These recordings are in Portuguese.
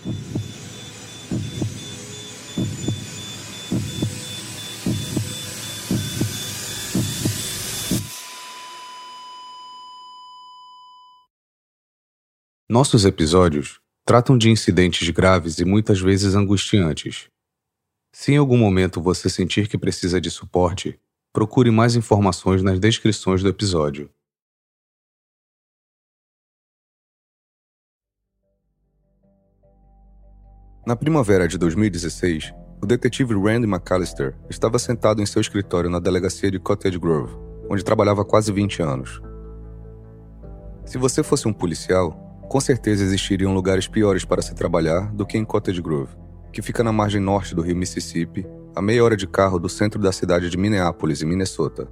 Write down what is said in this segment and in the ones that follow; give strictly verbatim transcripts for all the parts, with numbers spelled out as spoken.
Nossos episódios tratam de incidentes graves e muitas vezes angustiantes. Se em algum momento você sentir que precisa de suporte, procure mais informações nas descrições do episódio. Na primavera de dois mil e dezesseis, o detetive Randy McAllister estava sentado em seu escritório na delegacia de Cottage Grove, onde trabalhava há quase vinte anos. Se você fosse um policial, com certeza existiriam lugares piores para se trabalhar do que em Cottage Grove, que fica na margem norte do rio Mississippi, a meia hora de carro do centro da cidade de Minneapolis, em Minnesota.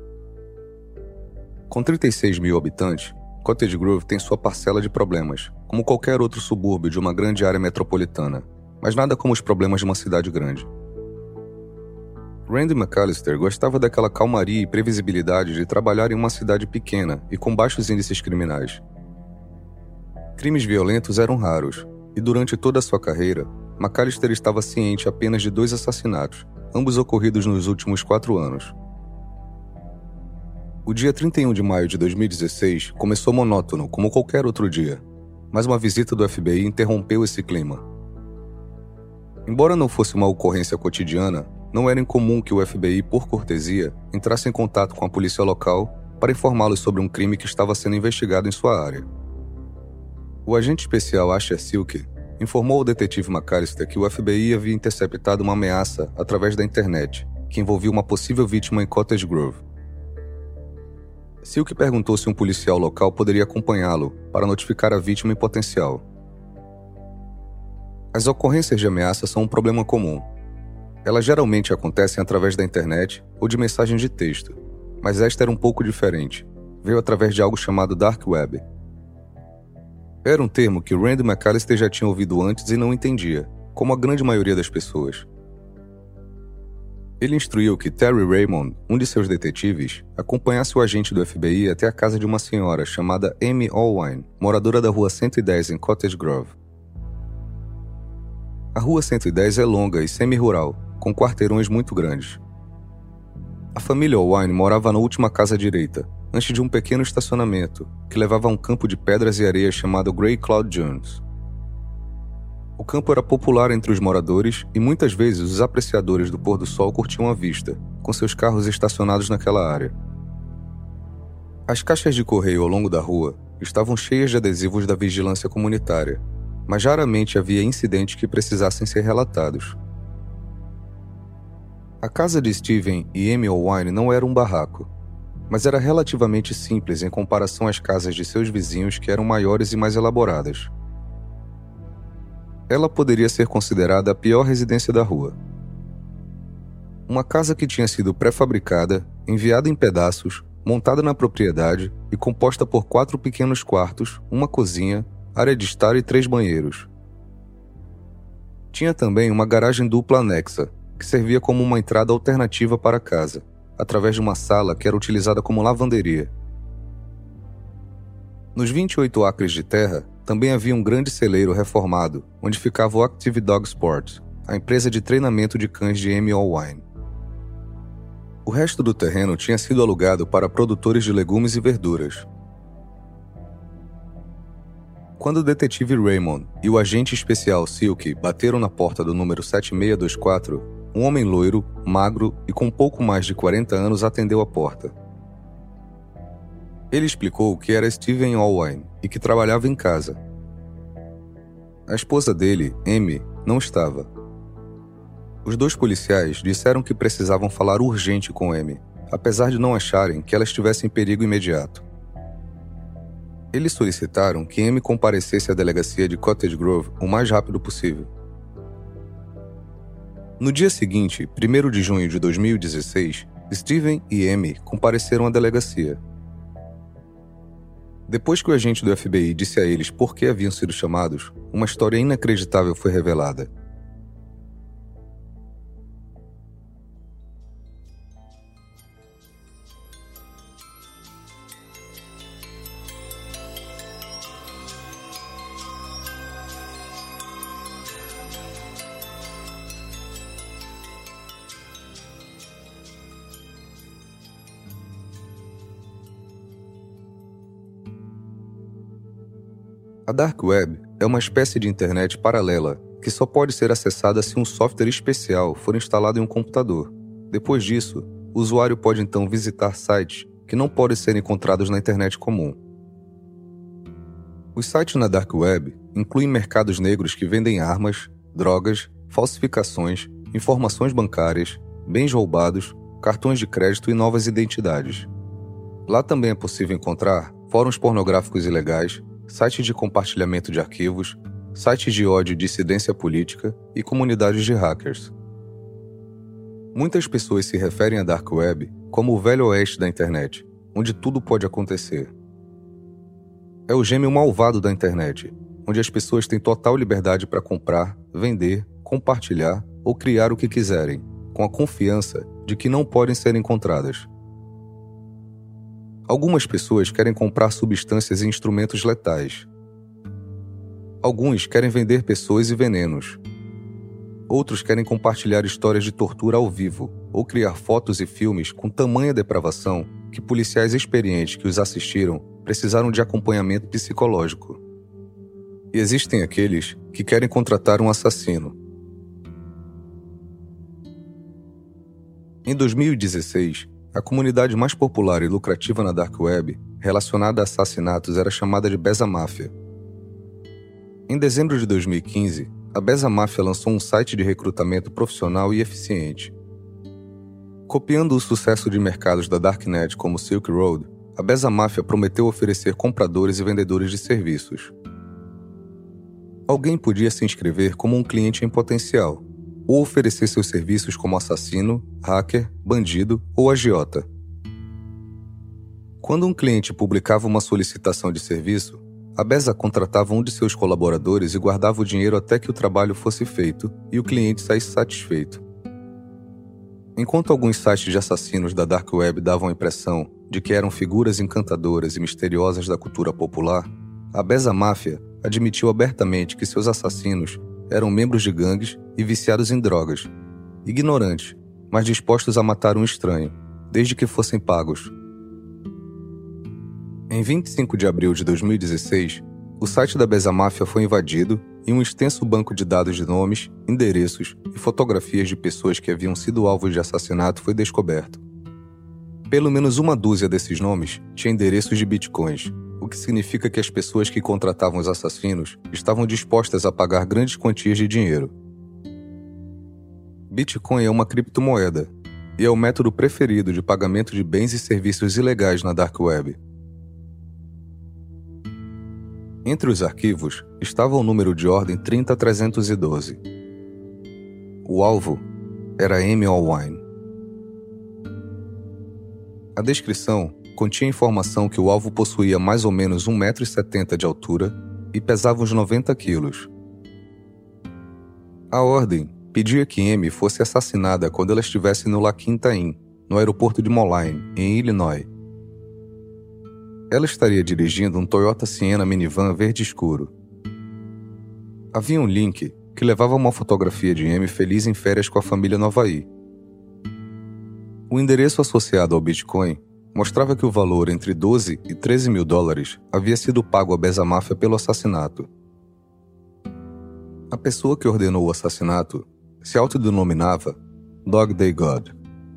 Com trinta e seis mil habitantes, Cottage Grove tem sua parcela de problemas, como qualquer outro subúrbio de uma grande área metropolitana, mas nada como os problemas de uma cidade grande. Randy McAllister gostava daquela calmaria e previsibilidade de trabalhar em uma cidade pequena e com baixos índices criminais. Crimes violentos eram raros, e durante toda a sua carreira, McAllister estava ciente apenas de dois assassinatos, ambos ocorridos nos últimos quatro anos. O dia trinta e um de maio de dois mil e dezesseis começou monótono, como qualquer outro dia, mas uma visita do F B I interrompeu esse clima. Embora não fosse uma ocorrência cotidiana, não era incomum que o F B I, por cortesia, entrasse em contato com a polícia local para informá-los sobre um crime que estava sendo investigado em sua área. O agente especial Asher Silke informou ao detetive McAllister que o F B I havia interceptado uma ameaça através da internet, que envolvia uma possível vítima em Cottage Grove. Silke perguntou se um policial local poderia acompanhá-lo para notificar a vítima em potencial. As ocorrências de ameaça são um problema comum. Elas geralmente acontecem através da internet ou de mensagens de texto, mas esta era um pouco diferente. Veio através de algo chamado Dark Web. Era um termo que Randy McAllister já tinha ouvido antes e não entendia, como a grande maioria das pessoas. Ele instruiu que Terry Raymond, um de seus detetives, acompanhasse o agente do F B I até a casa de uma senhora chamada Amy Allwine, moradora da rua cento e dez em Cottage Grove. A rua cento e dez é longa e semi-rural, com quarteirões muito grandes. A família Allwine morava na última casa à direita, antes de um pequeno estacionamento, que levava a um campo de pedras e areia chamado Grey Cloud Dunes. O campo era popular entre os moradores e muitas vezes os apreciadores do pôr do sol curtiam a vista, com seus carros estacionados naquela área. As caixas de correio ao longo da rua estavam cheias de adesivos da vigilância comunitária, mas raramente havia incidentes que precisassem ser relatados. A casa de Steven e Amy Allwine não era um barraco, mas era relativamente simples em comparação às casas de seus vizinhos que eram maiores e mais elaboradas. Ela poderia ser considerada a pior residência da rua. Uma casa que tinha sido pré-fabricada, enviada em pedaços, montada na propriedade e composta por quatro pequenos quartos, uma cozinha, área de estar e três banheiros. Tinha também uma garagem dupla anexa, que servia como uma entrada alternativa para a casa, através de uma sala que era utilizada como lavanderia. Nos vinte e oito acres de terra, também havia um grande celeiro reformado, onde ficava o Active Dog Sport, a empresa de treinamento de cães de Amy Allwine. O resto do terreno tinha sido alugado para produtores de legumes e verduras. Quando o detetive Raymond e o agente especial Silke bateram na porta do número sete seis dois quatro, um homem loiro, magro e com pouco mais de quarenta anos atendeu a porta. Ele explicou que era Steven Allwine e que trabalhava em casa. A esposa dele, Amy, não estava. Os dois policiais disseram que precisavam falar urgente com Amy, apesar de não acharem que ela estivesse em perigo imediato. Eles solicitaram que Amy comparecesse à delegacia de Cottage Grove o mais rápido possível. No dia seguinte, primeiro de junho de dois mil e dezesseis, Steven e Amy compareceram à delegacia. Depois que o agente do F B I disse a eles por que haviam sido chamados, uma história inacreditável foi revelada. A Dark Web é uma espécie de internet paralela que só pode ser acessada se um software especial for instalado em um computador. Depois disso, o usuário pode então visitar sites que não podem ser encontrados na internet comum. Os sites na Dark Web incluem mercados negros que vendem armas, drogas, falsificações, informações bancárias, bens roubados, cartões de crédito e novas identidades. Lá também é possível encontrar fóruns pornográficos ilegais, sites de compartilhamento de arquivos, sites de ódio e dissidência política e comunidades de hackers. Muitas pessoas se referem à Dark Web como o velho oeste da internet, onde tudo pode acontecer. É o gêmeo malvado da internet, onde as pessoas têm total liberdade para comprar, vender, compartilhar ou criar o que quiserem, com a confiança de que não podem ser encontradas. Algumas pessoas querem comprar substâncias e instrumentos letais. Alguns querem vender pessoas e venenos. Outros querem compartilhar histórias de tortura ao vivo ou criar fotos e filmes com tamanha depravação que policiais experientes que os assistiram precisaram de acompanhamento psicológico. E existem aqueles que querem contratar um assassino. Em dois mil e dezesseis, a comunidade mais popular e lucrativa na Dark Web, relacionada a assassinatos, era chamada de Bezamáfia. Em dezembro de dois mil e quinze, a Bezamáfia lançou um site de recrutamento profissional e eficiente. Copiando o sucesso de mercados da Darknet como Silk Road, a Bezamáfia prometeu oferecer compradores e vendedores de serviços. Alguém podia se inscrever como um cliente em potencial, ou oferecer seus serviços como assassino, hacker, bandido ou agiota. Quando um cliente publicava uma solicitação de serviço, a Beza contratava um de seus colaboradores e guardava o dinheiro até que o trabalho fosse feito e o cliente saísse satisfeito. Enquanto alguns sites de assassinos da Dark Web davam a impressão de que eram figuras encantadoras e misteriosas da cultura popular, a Bezamáfia admitiu abertamente que seus assassinos eram membros de gangues e viciados em drogas, ignorantes, mas dispostos a matar um estranho, desde que fossem pagos. Em vinte e cinco de abril de dois mil e dezesseis, o site da Bezamáfia foi invadido e um extenso banco de dados de nomes, endereços e fotografias de pessoas que haviam sido alvos de assassinato foi descoberto. Pelo menos uma dúzia desses nomes tinha endereços de bitcoins, o que significa que as pessoas que contratavam os assassinos estavam dispostas a pagar grandes quantias de dinheiro. Bitcoin é uma criptomoeda e é o método preferido de pagamento de bens e serviços ilegais na Dark Web. Entre os arquivos estava o número de ordem trinta trezentos e doze. O alvo era Amy Allwine. A descrição continha informação que o alvo possuía mais ou menos um metro e setenta de altura e pesava uns noventa quilos. A ordem pedia que Amy fosse assassinada quando ela estivesse no La Quinta Inn, no aeroporto de Moline, em Illinois. Ela estaria dirigindo um Toyota Sienna minivan verde escuro. Havia um link que levava a uma fotografia de Amy feliz em férias com a família no Havaí. O endereço associado ao Bitcoin mostrava que o valor entre doze e treze mil dólares havia sido pago à Bezamáfia pelo assassinato. A pessoa que ordenou o assassinato se autodenominava Dog Day God.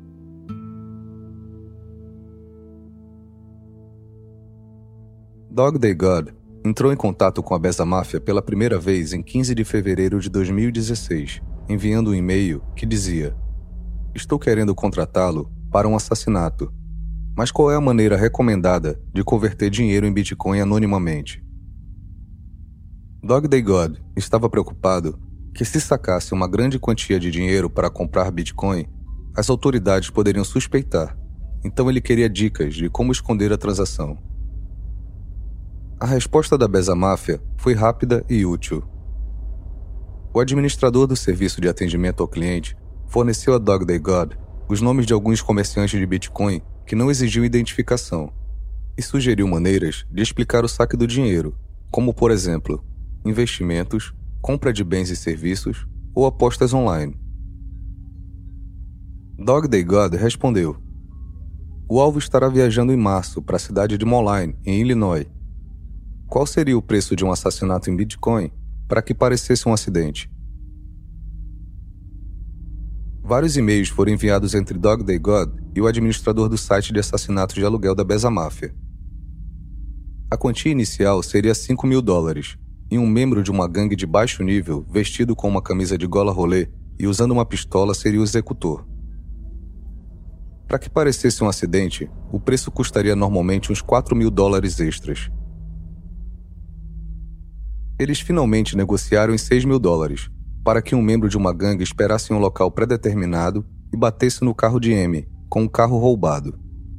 Dog Day God entrou em contato com a Bezamáfia pela primeira vez em quinze de fevereiro de dois mil e dezesseis, enviando um e-mail que dizia: "Estou querendo contratá-lo para um assassinato, mas qual é a maneira recomendada de converter dinheiro em Bitcoin anonimamente?" Dog Day God estava preocupado que, se sacasse uma grande quantia de dinheiro para comprar Bitcoin, as autoridades poderiam suspeitar, então ele queria dicas de como esconder a transação. A resposta da Bezamáfia foi rápida e útil. O administrador do serviço de atendimento ao cliente forneceu a Dog Day God os nomes de alguns comerciantes de Bitcoin que não exigiam identificação e sugeriu maneiras de explicar o saque do dinheiro, como, por exemplo, investimentos, compra de bens e serviços ou apostas online. Dog Day God respondeu: "O alvo estará viajando em março para a cidade de Moline, em Illinois. Qual seria o preço de um assassinato em Bitcoin para que parecesse um acidente? Vários e-mails foram enviados entre Dog Day God e o administrador do site de assassinatos de aluguel da Bezamáfia. A quantia inicial seria cinco mil dólares, e um membro de uma gangue de baixo nível, vestido com uma camisa de gola rolê e usando uma pistola, seria o executor. Para que parecesse um acidente, o preço custaria normalmente uns quatro mil dólares extras. Eles finalmente negociaram em seis mil dólares, para que um membro de uma gangue esperasse em um local pré-determinado e batesse no carro de M, com um carro roubado.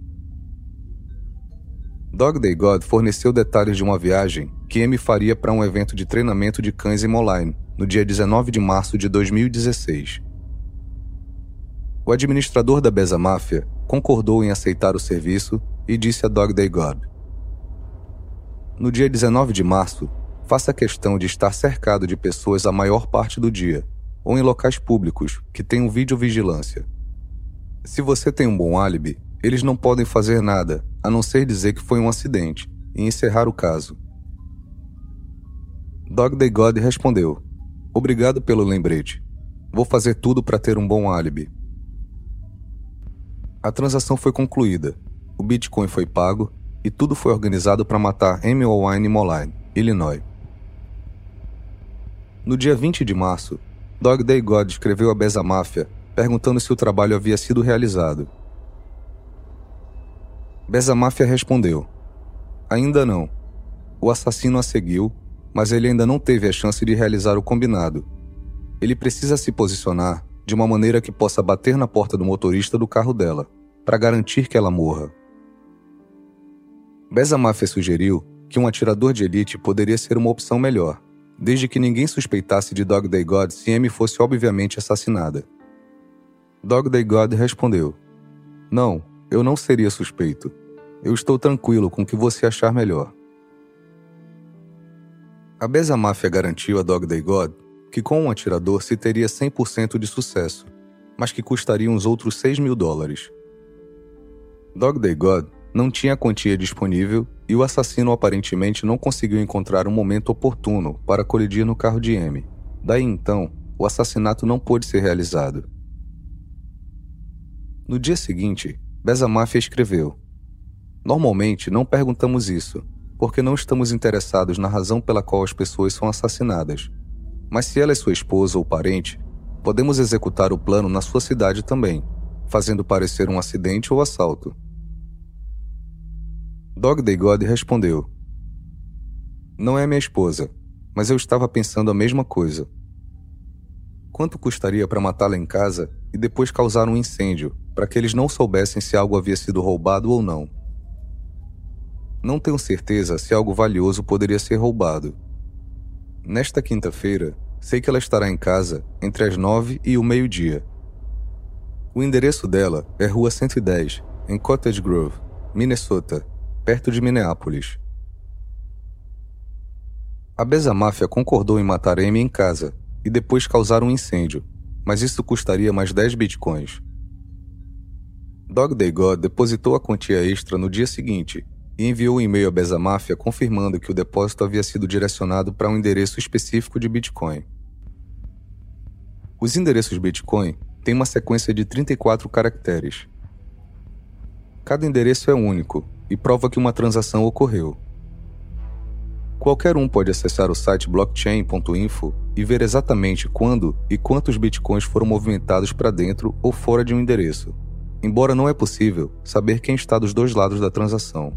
Dog Day God forneceu detalhes de uma viagem que M faria para um evento de treinamento de cães em Moline, no dia dezenove de março de dois mil e dezesseis. O administrador da Bezamáfia concordou em aceitar o serviço e disse a Dog Day God: "No dia dezenove de março, faça questão de estar cercado de pessoas a maior parte do dia, ou em locais públicos que tenham videovigilância. Se você tem um bom álibi, eles não podem fazer nada, a não ser dizer que foi um acidente, e encerrar o caso." Dog Day God respondeu: "Obrigado pelo lembrete. Vou fazer tudo para ter um bom álibi." A transação foi concluída, o Bitcoin foi pago e tudo foi organizado para matar M. Wine em Moline, Illinois. No dia vinte de março, Dog Day God escreveu a Bezamáfia perguntando se o trabalho havia sido realizado. Bezamáfia respondeu: "Ainda não. O assassino a seguiu, mas ele ainda não teve a chance de realizar o combinado. Ele precisa se posicionar de uma maneira que possa bater na porta do motorista do carro dela, para garantir que ela morra." Bezamáfia sugeriu que um atirador de elite poderia ser uma opção melhor, desde que ninguém suspeitasse de Dog Day God se M fosse obviamente assassinada. Dog Day God respondeu: "Não, eu não seria suspeito. Eu estou tranquilo com o que você achar melhor." A Bezamáfia garantiu a Dog Day God que com um atirador se teria cem por cento de sucesso, mas que custaria uns outros seis mil dólares. Dog Day God não tinha a quantia disponível e o assassino aparentemente não conseguiu encontrar um momento oportuno para colidir no carro de M. Daí então, o assassinato não pôde ser realizado. No dia seguinte, Bezamáfia escreveu: "Normalmente não perguntamos isso, porque não estamos interessados na razão pela qual as pessoas são assassinadas. Mas se ela é sua esposa ou parente, podemos executar o plano na sua cidade também, fazendo parecer um acidente ou assalto." Dog Day God respondeu: "Não é minha esposa, mas eu estava pensando a mesma coisa. Quanto custaria para matá-la em casa e depois causar um incêndio, para que eles não soubessem se algo havia sido roubado ou não? Não tenho certeza se algo valioso poderia ser roubado. Nesta quinta-feira, sei que ela estará em casa entre as nove e o meio-dia. O endereço dela é Rua cento e dez, em Cottage Grove, Minnesota, perto de Minneapolis." A Bezamáfia concordou em matar Amy em casa e depois causar um incêndio, mas isso custaria mais dez bitcoins. Dog Day God depositou a quantia extra no dia seguinte e enviou um e-mail à Bezamáfia confirmando que o depósito havia sido direcionado para um endereço específico de Bitcoin. Os endereços Bitcoin têm uma sequência de trinta e quatro caracteres. Cada endereço é único e prova que uma transação ocorreu. Qualquer um pode acessar o site blockchain ponto info e ver exatamente quando e quantos bitcoins foram movimentados para dentro ou fora de um endereço, embora não é possível saber quem está dos dois lados da transação.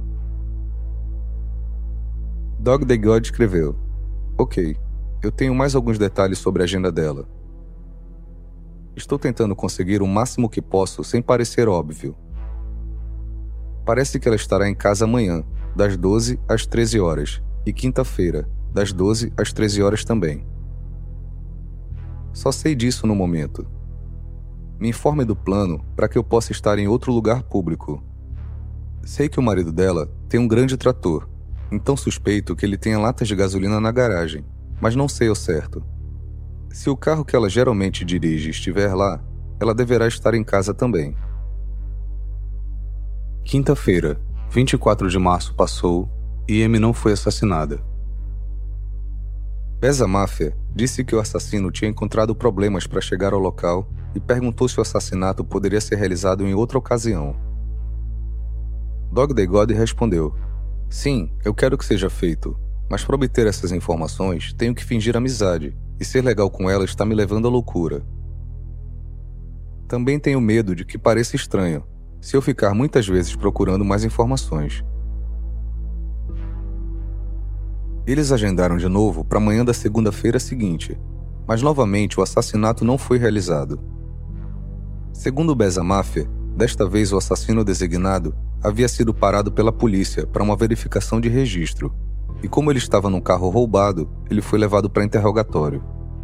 Dog Day God escreveu: "Ok, eu tenho mais alguns detalhes sobre a agenda dela. Estou tentando conseguir o máximo que posso sem parecer óbvio. Parece que ela estará em casa amanhã, das doze às treze horas, e quinta-feira, das doze às treze horas também. Só sei disso no momento. Me informe do plano para que eu possa estar em outro lugar público. Sei que o marido dela tem um grande trator, então suspeito que ele tenha latas de gasolina na garagem, mas não sei ao certo. Se o carro que ela geralmente dirige estiver lá, ela deverá estar em casa também." Quinta-feira, vinte e quatro de março passou e Amy não foi assassinada. Beza Máfia disse que o assassino tinha encontrado problemas para chegar ao local e perguntou se o assassinato poderia ser realizado em outra ocasião. Dog Day God respondeu: sim, eu quero que seja feito, mas para obter essas informações tenho que fingir amizade, e ser legal com ela está me levando à loucura. Também tenho medo de que pareça estranho, se eu ficar muitas vezes procurando mais informações. Eles agendaram de novo para a manhã da segunda-feira seguinte, mas novamente o assassinato não foi realizado. Segundo Beza Máfia, desta vez o assassino designado havia sido parado pela polícia para uma verificação de registro, e como ele estava num carro roubado, ele foi levado para interrogatório.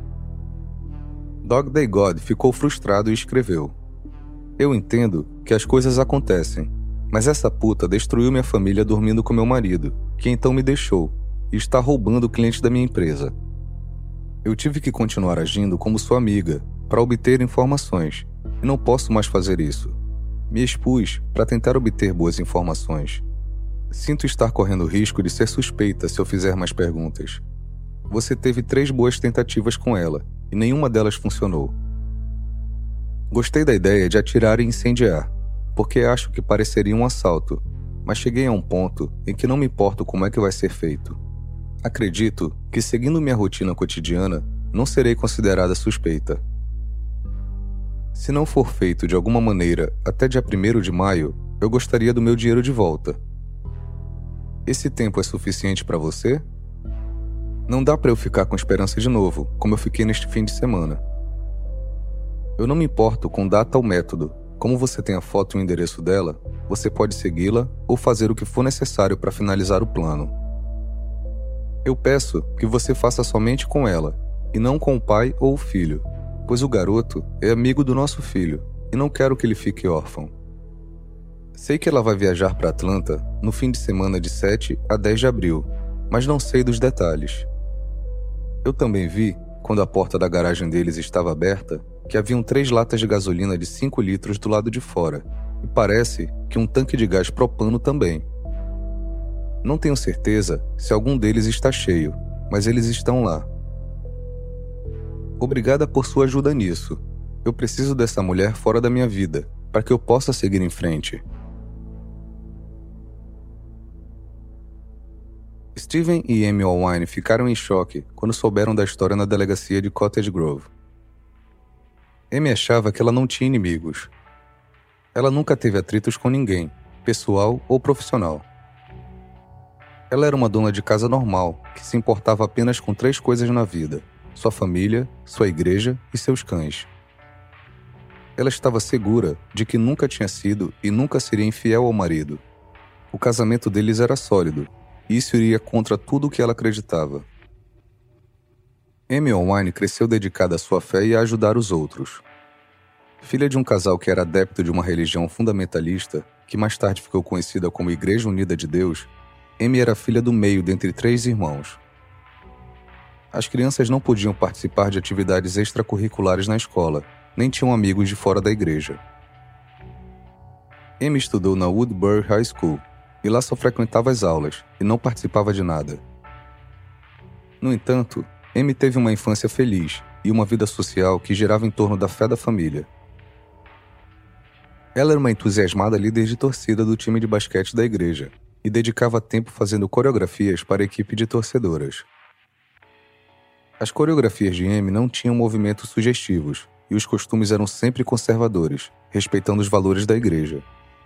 Dog Day God ficou frustrado e escreveu: eu entendo que as coisas acontecem, mas essa puta destruiu minha família dormindo com meu marido, que então me deixou, e está roubando o cliente da minha empresa. Eu tive que continuar agindo como sua amiga, para obter informações, e não posso mais fazer isso. Me expus para tentar obter boas informações. Sinto estar correndo risco de ser suspeita se eu fizer mais perguntas. Você teve três boas tentativas com ela, e nenhuma delas funcionou. Gostei da ideia de atirar e incendiar, porque acho que pareceria um assalto, mas cheguei a um ponto em que não me importo como é que vai ser feito. Acredito que, seguindo minha rotina cotidiana, não serei considerada suspeita. Se não for feito de alguma maneira até dia primeiro de maio, eu gostaria do meu dinheiro de volta. Esse tempo é suficiente para você? Não dá para eu ficar com esperança de novo, como eu fiquei neste fim de semana. Eu não me importo com data ou método. Como você tem a foto e o endereço dela, você pode segui-la ou fazer o que for necessário para finalizar o plano. Eu peço que você faça somente com ela, e não com o pai ou o filho, pois o garoto é amigo do nosso filho, e não quero que ele fique órfão. Sei que ela vai viajar para Atlanta no fim de semana de sete a dez de abril, mas não sei dos detalhes. Eu também vi, quando a porta da garagem deles estava aberta, que haviam três latas de gasolina de cinco litros do lado de fora, e parece que um tanque de gás propano também. Não tenho certeza se algum deles está cheio, mas eles estão lá. Obrigada por sua ajuda nisso. Eu preciso dessa mulher fora da minha vida, para que eu possa seguir em frente. Steven e Amy Allwine ficaram em choque quando souberam da história na delegacia de Cottage Grove. Amy achava que ela não tinha inimigos. Ela nunca teve atritos com ninguém, pessoal ou profissional. Ela era uma dona de casa normal, que se importava apenas com três coisas na vida: sua família, sua igreja e seus cães. Ela estava segura de que nunca tinha sido e nunca seria infiel ao marido. O casamento deles era sólido, e isso iria contra tudo o que ela acreditava. Amy Allwine cresceu dedicada à sua fé e a ajudar os outros. Filha de um casal que era adepto de uma religião fundamentalista, que mais tarde ficou conhecida como Igreja Unida de Deus, Amy era filha do meio dentre três irmãos. As crianças não podiam participar de atividades extracurriculares na escola, nem tinham amigos de fora da igreja. Amy estudou na Woodbury High School, e lá só frequentava as aulas, e não participava de nada. No entanto, Amy teve uma infância feliz, e uma vida social que girava em torno da fé da família. Ela era uma entusiasmada líder de torcida do time de basquete da igreja, e dedicava tempo fazendo coreografias para a equipe de torcedoras. As coreografias de Amy não tinham movimentos sugestivos, e os costumes eram sempre conservadores, respeitando os valores da igreja.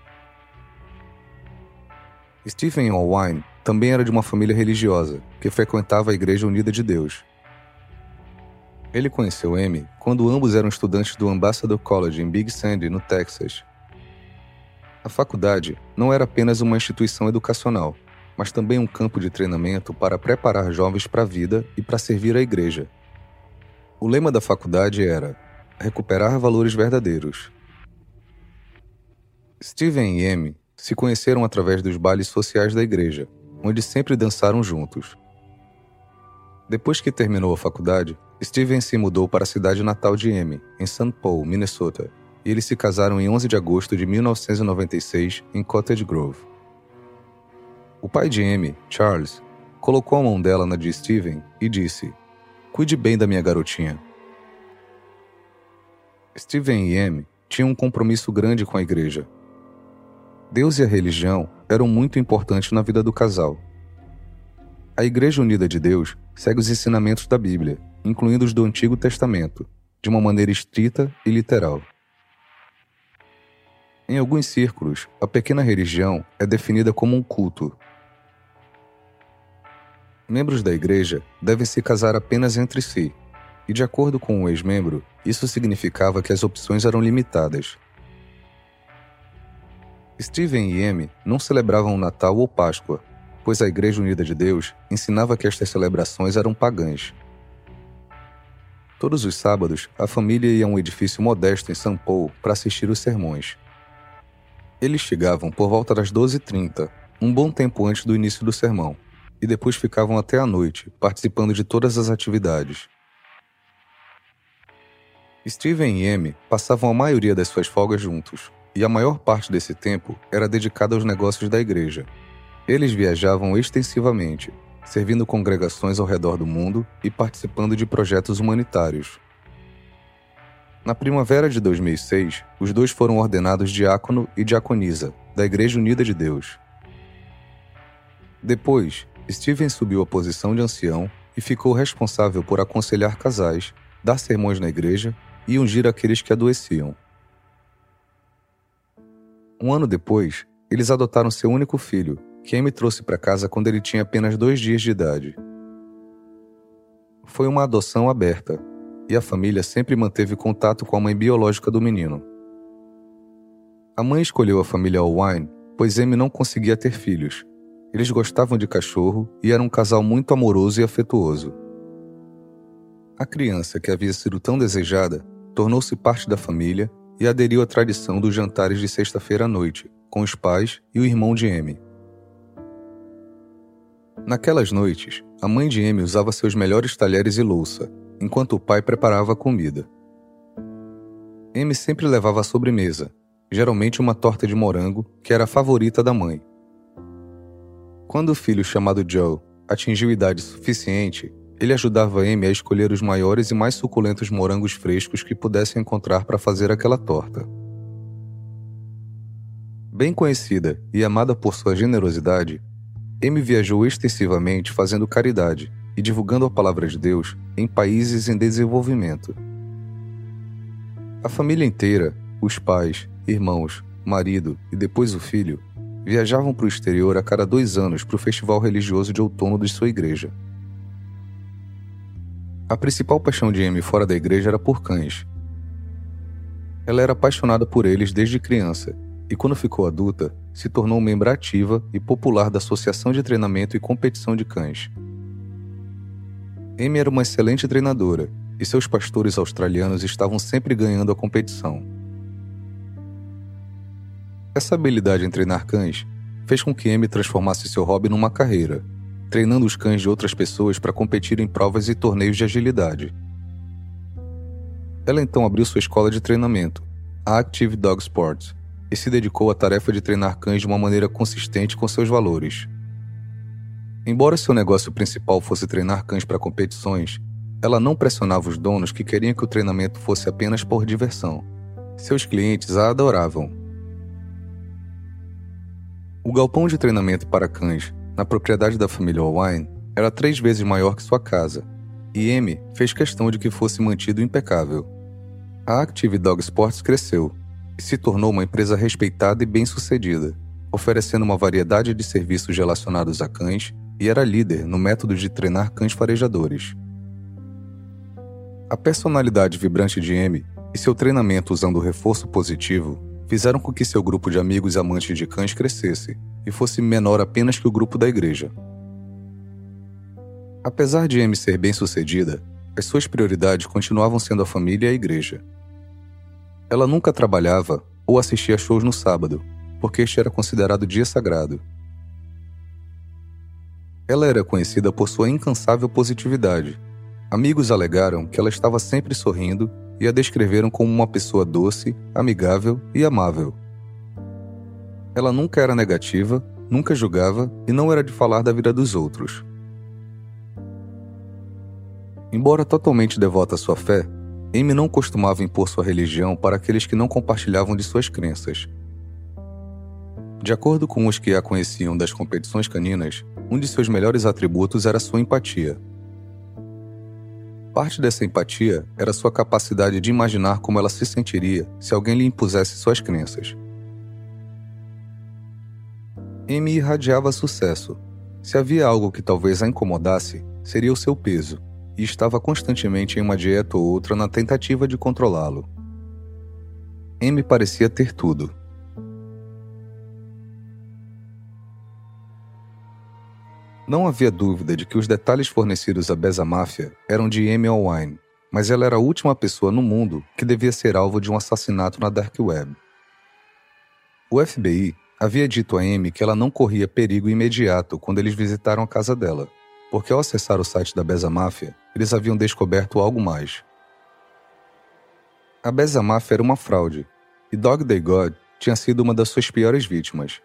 Stephen Allwine também era de uma família religiosa, que frequentava a Igreja Unida de Deus. Ele conheceu Amy quando ambos eram estudantes do Ambassador College em Big Sandy, no Texas. A faculdade não era apenas uma instituição educacional, mas também um campo de treinamento para preparar jovens para a vida e para servir a igreja. O lema da faculdade era recuperar valores verdadeiros. Steven e Amy se conheceram através dos bailes sociais da igreja, onde sempre dançaram juntos. Depois que terminou a faculdade, Steven se mudou para a cidade natal de Amy, em Saint Paul, Minnesota, e eles se casaram em onze de agosto de mil novecentos e noventa e seis em Cottage Grove. O pai de Amy, Charles, colocou a mão dela na de Steven e disse: "Cuide bem da minha garotinha." Steven e Amy tinham um compromisso grande com a igreja. Deus e a religião eram muito importantes na vida do casal. A Igreja Unida de Deus segue os ensinamentos da Bíblia, incluindo os do Antigo Testamento, de uma maneira estrita e literal. Em alguns círculos, a pequena religião é definida como um culto. Membros da igreja devem se casar apenas entre si, e de acordo com um ex-membro, isso significava que as opções eram limitadas. Steven e Amy não celebravam o Natal ou Páscoa, pois a Igreja Unida de Deus ensinava que estas celebrações eram pagãs. Todos os sábados, a família ia a um edifício modesto em Saint Paul para assistir os sermões. Eles chegavam por volta das doze e trinta, um bom tempo antes do início do sermão, e depois ficavam até a noite, participando de todas as atividades. Steven e Amy passavam a maioria das suas folgas juntos, e a maior parte desse tempo era dedicada aos negócios da igreja. Eles viajavam extensivamente, servindo congregações ao redor do mundo e participando de projetos humanitários. Na primavera de dois mil e seis, os dois foram ordenados diácono e diaconisa da Igreja Unida de Deus. Depois, Steven subiu à posição de ancião e ficou responsável por aconselhar casais, dar sermões na igreja e ungir aqueles que adoeciam. Um ano depois, eles adotaram seu único filho, que Amy trouxe para casa quando ele tinha apenas dois dias de idade. Foi uma adoção aberta, e a família sempre manteve contato com a mãe biológica do menino. A mãe escolheu a família Allwine, pois Amy não conseguia ter filhos. Eles gostavam de cachorro e eram um casal muito amoroso e afetuoso. A criança, que havia sido tão desejada, tornou-se parte da família e aderiu à tradição dos jantares de sexta-feira à noite, com os pais e o irmão de Amy. Naquelas noites, a mãe de Amy usava seus melhores talheres e louça, enquanto o pai preparava a comida. Amy sempre levava a sobremesa, geralmente uma torta de morango, que era a favorita da mãe. Quando o filho chamado Joe atingiu idade suficiente, ele ajudava Amy a escolher os maiores e mais suculentos morangos frescos que pudesse encontrar para fazer aquela torta. Bem conhecida e amada por sua generosidade, Amy viajou extensivamente fazendo caridade e divulgando a palavra de Deus em países em desenvolvimento. A família inteira, os pais, irmãos, marido e depois o filho, viajavam para o exterior a cada dois anos para o festival religioso de outono de sua igreja. A principal paixão de Amy fora da igreja era por cães. Ela era apaixonada por eles desde criança e, quando ficou adulta, se tornou membro ativa e popular da Associação de Treinamento e Competição de Cães. Amy era uma excelente treinadora e seus pastores australianos estavam sempre ganhando a competição. Essa habilidade em treinar cães fez com que Amy transformasse seu hobby numa carreira, treinando os cães de outras pessoas para competir em provas e torneios de agilidade. Ela então abriu sua escola de treinamento, a Active Dog Sports, e se dedicou à tarefa de treinar cães de uma maneira consistente com seus valores. Embora seu negócio principal fosse treinar cães para competições, ela não pressionava os donos que queriam que o treinamento fosse apenas por diversão. Seus clientes a adoravam. O galpão de treinamento para cães, na propriedade da família Allwine, era três vezes maior que sua casa, e Amy fez questão de que fosse mantido impecável. A Active Dog Sports cresceu e se tornou uma empresa respeitada e bem-sucedida, oferecendo uma variedade de serviços relacionados a cães e era líder no método de treinar cães farejadores. A personalidade vibrante de Amy e seu treinamento usando o reforço positivo fizeram com que seu grupo de amigos e amantes de cães crescesse e fosse menor apenas que o grupo da igreja. Apesar de Amy ser bem-sucedida, as suas prioridades continuavam sendo a família e a igreja. Ela nunca trabalhava ou assistia a shows no sábado, porque este era considerado dia sagrado. Ela era conhecida por sua incansável positividade. Amigos alegaram que ela estava sempre sorrindo e a descreveram como uma pessoa doce, amigável e amável. Ela nunca era negativa nunca julgava e não era de falar da vida dos outros. Embora totalmente devota à sua fé, Amy não costumava impor sua religião para aqueles que não compartilhavam de suas crenças. De acordo com os que a conheciam das competições caninas, um de seus melhores atributos era sua empatia. Parte dessa empatia era sua capacidade de imaginar como ela se sentiria se alguém lhe impusesse suas crenças. Amy irradiava sucesso. Se havia algo que talvez a incomodasse, seria o seu peso, e estava constantemente em uma dieta ou outra na tentativa de controlá-lo. Amy parecia ter tudo. Não havia dúvida de que os detalhes fornecidos à Beza Máfia eram de Amy Allwine, mas ela era a última pessoa no mundo que devia ser alvo de um assassinato na Dark Web. O F B I havia dito a Amy que ela não corria perigo imediato quando eles visitaram a casa dela, porque ao acessar o site da Beza Máfia, eles haviam descoberto algo mais. A Beza Máfia era uma fraude, e Dog Day God tinha sido uma das suas piores vítimas.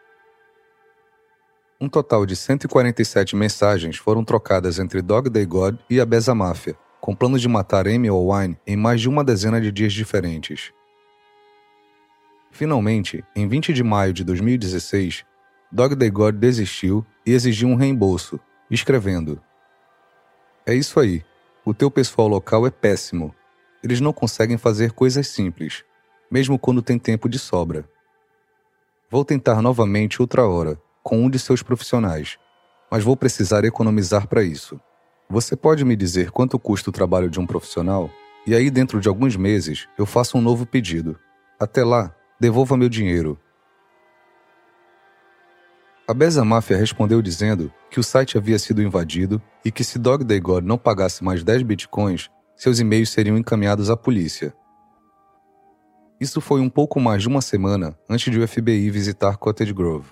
Um total de cento e quarenta e sete mensagens foram trocadas entre Dog Day God e a Beza Máfia, com planos de matar Amy Allwine em mais de uma dezena de dias diferentes. Finalmente, em vinte de maio de dois mil e dezesseis, Dog Day God desistiu e exigiu um reembolso, escrevendo: "É isso aí, o teu pessoal local é péssimo. Eles não conseguem fazer coisas simples, mesmo quando tem tempo de sobra. Vou tentar novamente outra hora, com um de seus profissionais, mas vou precisar economizar para isso. Você pode me dizer quanto custa o trabalho de um profissional? E aí dentro de alguns meses eu faço um novo pedido. Até lá, devolva meu dinheiro." A Beza Máfia respondeu dizendo que o site havia sido invadido e que se Dog Day God não pagasse mais dez bitcoins, seus e-mails seriam encaminhados à polícia. Isso foi um pouco mais de uma semana antes de o F B I visitar Cottage Grove.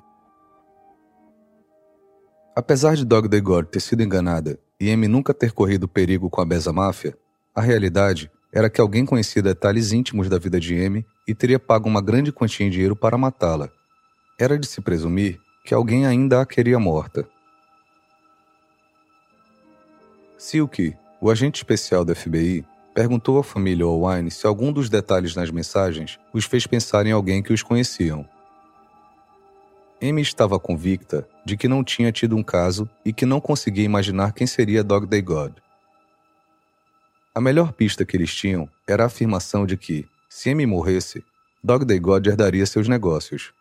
Apesar de Dog Day God ter sido enganada e Amy nunca ter corrido perigo com a Beza Máfia, a realidade era que alguém conhecia detalhes íntimos da vida de Amy e teria pago uma grande quantia em dinheiro para matá-la. Era de se presumir que alguém ainda a queria morta. Silke, o agente especial do F B I, perguntou à família Allwine se algum dos detalhes nas mensagens os fez pensar em alguém que os conheciam. Amy estava convicta de que não tinha tido um caso e que não conseguia imaginar quem seria Dog Day God. A melhor pista que eles tinham era a afirmação de que, se Amy morresse, Dog Day God herdaria seus negócios.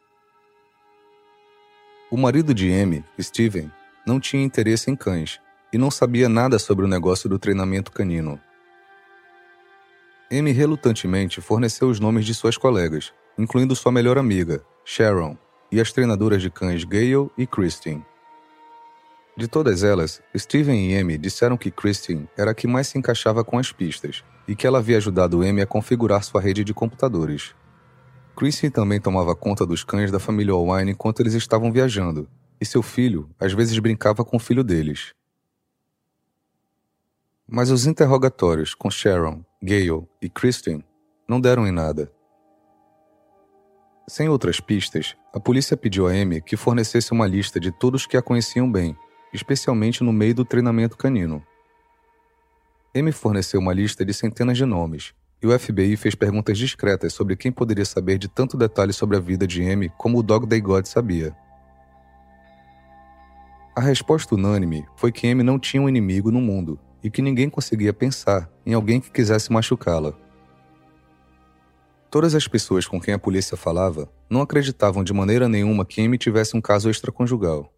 O marido de Amy, Steven, não tinha interesse em cães e não sabia nada sobre o negócio do treinamento canino. Amy relutantemente forneceu os nomes de suas colegas, incluindo sua melhor amiga, Sharon, e as treinadoras de cães Gayle e Christine. De todas elas, Steven e Amy disseram que Christine era a que mais se encaixava com as pistas e que ela havia ajudado Amy a configurar sua rede de computadores. Christine também tomava conta dos cães da família Allwine enquanto eles estavam viajando, e seu filho às vezes brincava com o filho deles. Mas os interrogatórios com Sharon, Gayle e Christine não deram em nada. Sem outras pistas, a polícia pediu a Amy que fornecesse uma lista de todos que a conheciam bem, especialmente no meio do treinamento canino. Amy forneceu uma lista de centenas de nomes, e o F B I fez perguntas discretas sobre quem poderia saber de tanto detalhe sobre a vida de Amy como o Dog Day God sabia. A resposta unânime foi que Amy não tinha um inimigo no mundo e que ninguém conseguia pensar em alguém que quisesse machucá-la. Todas as pessoas com quem a polícia falava não acreditavam de maneira nenhuma que Amy tivesse um caso extraconjugal.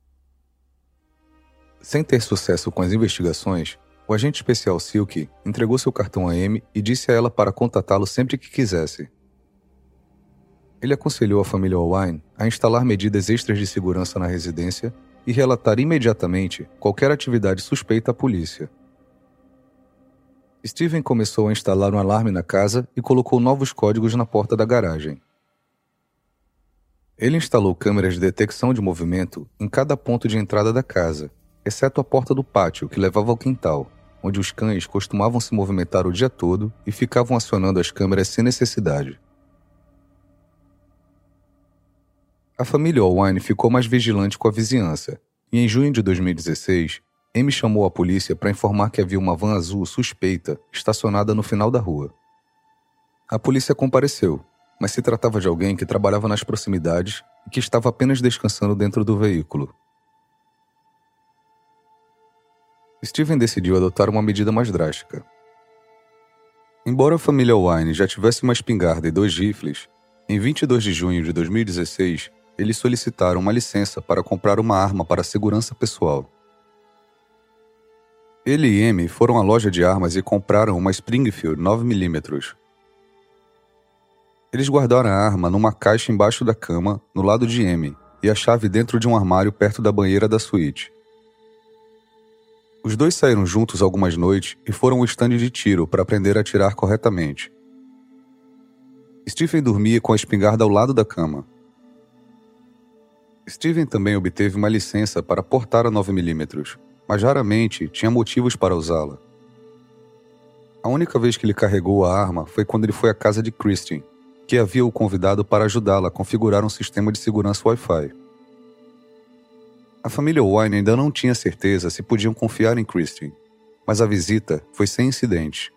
Sem ter sucesso com as investigações, o agente especial Silke entregou seu cartão a Amy e disse a ela para contatá-lo sempre que quisesse. Ele aconselhou a família Allwine a instalar medidas extras de segurança na residência e relatar imediatamente qualquer atividade suspeita à polícia. Steven começou a instalar um alarme na casa e colocou novos códigos na porta da garagem. Ele instalou câmeras de detecção de movimento em cada ponto de entrada da casa, exceto a porta do pátio que levava ao quintal, onde os cães costumavam se movimentar o dia todo e ficavam acionando as câmeras sem necessidade. A família Allwine ficou mais vigilante com a vizinhança, e em junho de dois mil e dezesseis, Amy chamou a polícia para informar que havia uma van azul suspeita estacionada no final da rua. A polícia compareceu, mas se tratava de alguém que trabalhava nas proximidades e que estava apenas descansando dentro do veículo. Steven decidiu adotar uma medida mais drástica. Embora a família Allwine já tivesse uma espingarda e dois rifles, em vinte e dois de junho de dois mil e dezesseis, eles solicitaram uma licença para comprar uma arma para segurança pessoal. Ele e Amy foram à loja de armas e compraram uma Springfield nove milímetros. Eles guardaram a arma numa caixa embaixo da cama, no lado de Amy, e a chave dentro de um armário perto da banheira da suíte. Os dois saíram juntos algumas noites e foram ao estande de tiro para aprender a atirar corretamente. Steven dormia com a espingarda ao lado da cama. Steven também obteve uma licença para portar a nove milímetros, mas raramente tinha motivos para usá-la. A única vez que ele carregou a arma foi quando ele foi à casa de Christine, que havia o convidado para ajudá-la a configurar um sistema de segurança Wi-Fi. A família Allwine ainda não tinha certeza se podiam confiar em Christine, mas a visita foi sem incidentes.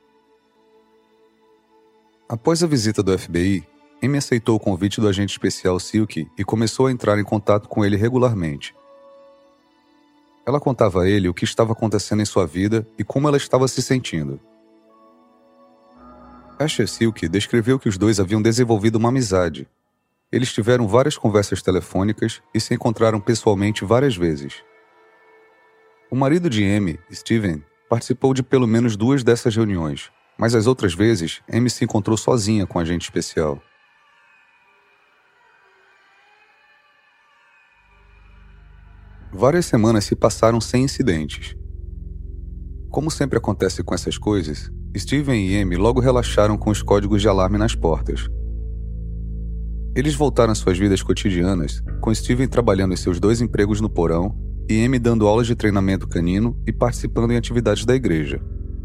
Após a visita do F B I, Amy aceitou o convite do agente especial Silk e começou a entrar em contato com ele regularmente. Ela contava a ele o que estava acontecendo em sua vida e como ela estava se sentindo. Asher Silk descreveu que os dois haviam desenvolvido uma amizade. Eles tiveram várias conversas telefônicas e se encontraram pessoalmente várias vezes. O marido de Amy, Steven, participou de pelo menos duas dessas reuniões, mas as outras vezes, Amy se encontrou sozinha com o agente especial. Várias semanas se passaram sem incidentes. Como sempre acontece com essas coisas, Steven e Amy logo relaxaram com os códigos de alarme nas portas. Eles voltaram às suas vidas cotidianas, com Steven trabalhando em seus dois empregos no porão e Amy dando aulas de treinamento canino e participando em atividades da igreja.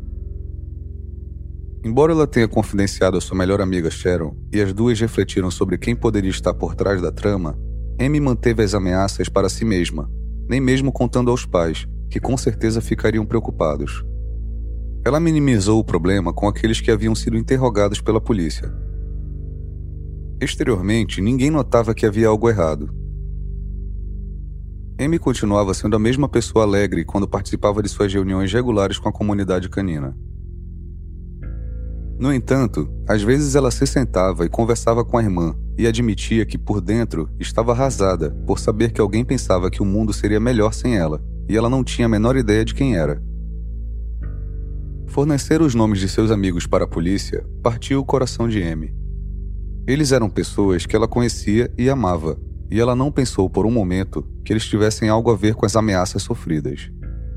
Embora ela tenha confidenciado a sua melhor amiga Sharon e as duas refletiram sobre quem poderia estar por trás da trama, Amy manteve as ameaças para si mesma, nem mesmo contando aos pais, que com certeza ficariam preocupados. Ela minimizou o problema com aqueles que haviam sido interrogados pela polícia. Exteriormente, ninguém notava que havia algo errado. Amy continuava sendo a mesma pessoa alegre quando participava de suas reuniões regulares com a comunidade canina. No entanto, às vezes ela se sentava e conversava com a irmã e admitia que por dentro estava arrasada por saber que alguém pensava que o mundo seria melhor sem ela, e ela não tinha a menor ideia de quem era. Fornecer os nomes de seus amigos para a polícia partiu o coração de Amy. Eles eram pessoas que ela conhecia e amava, e ela não pensou por um momento que eles tivessem algo a ver com as ameaças sofridas.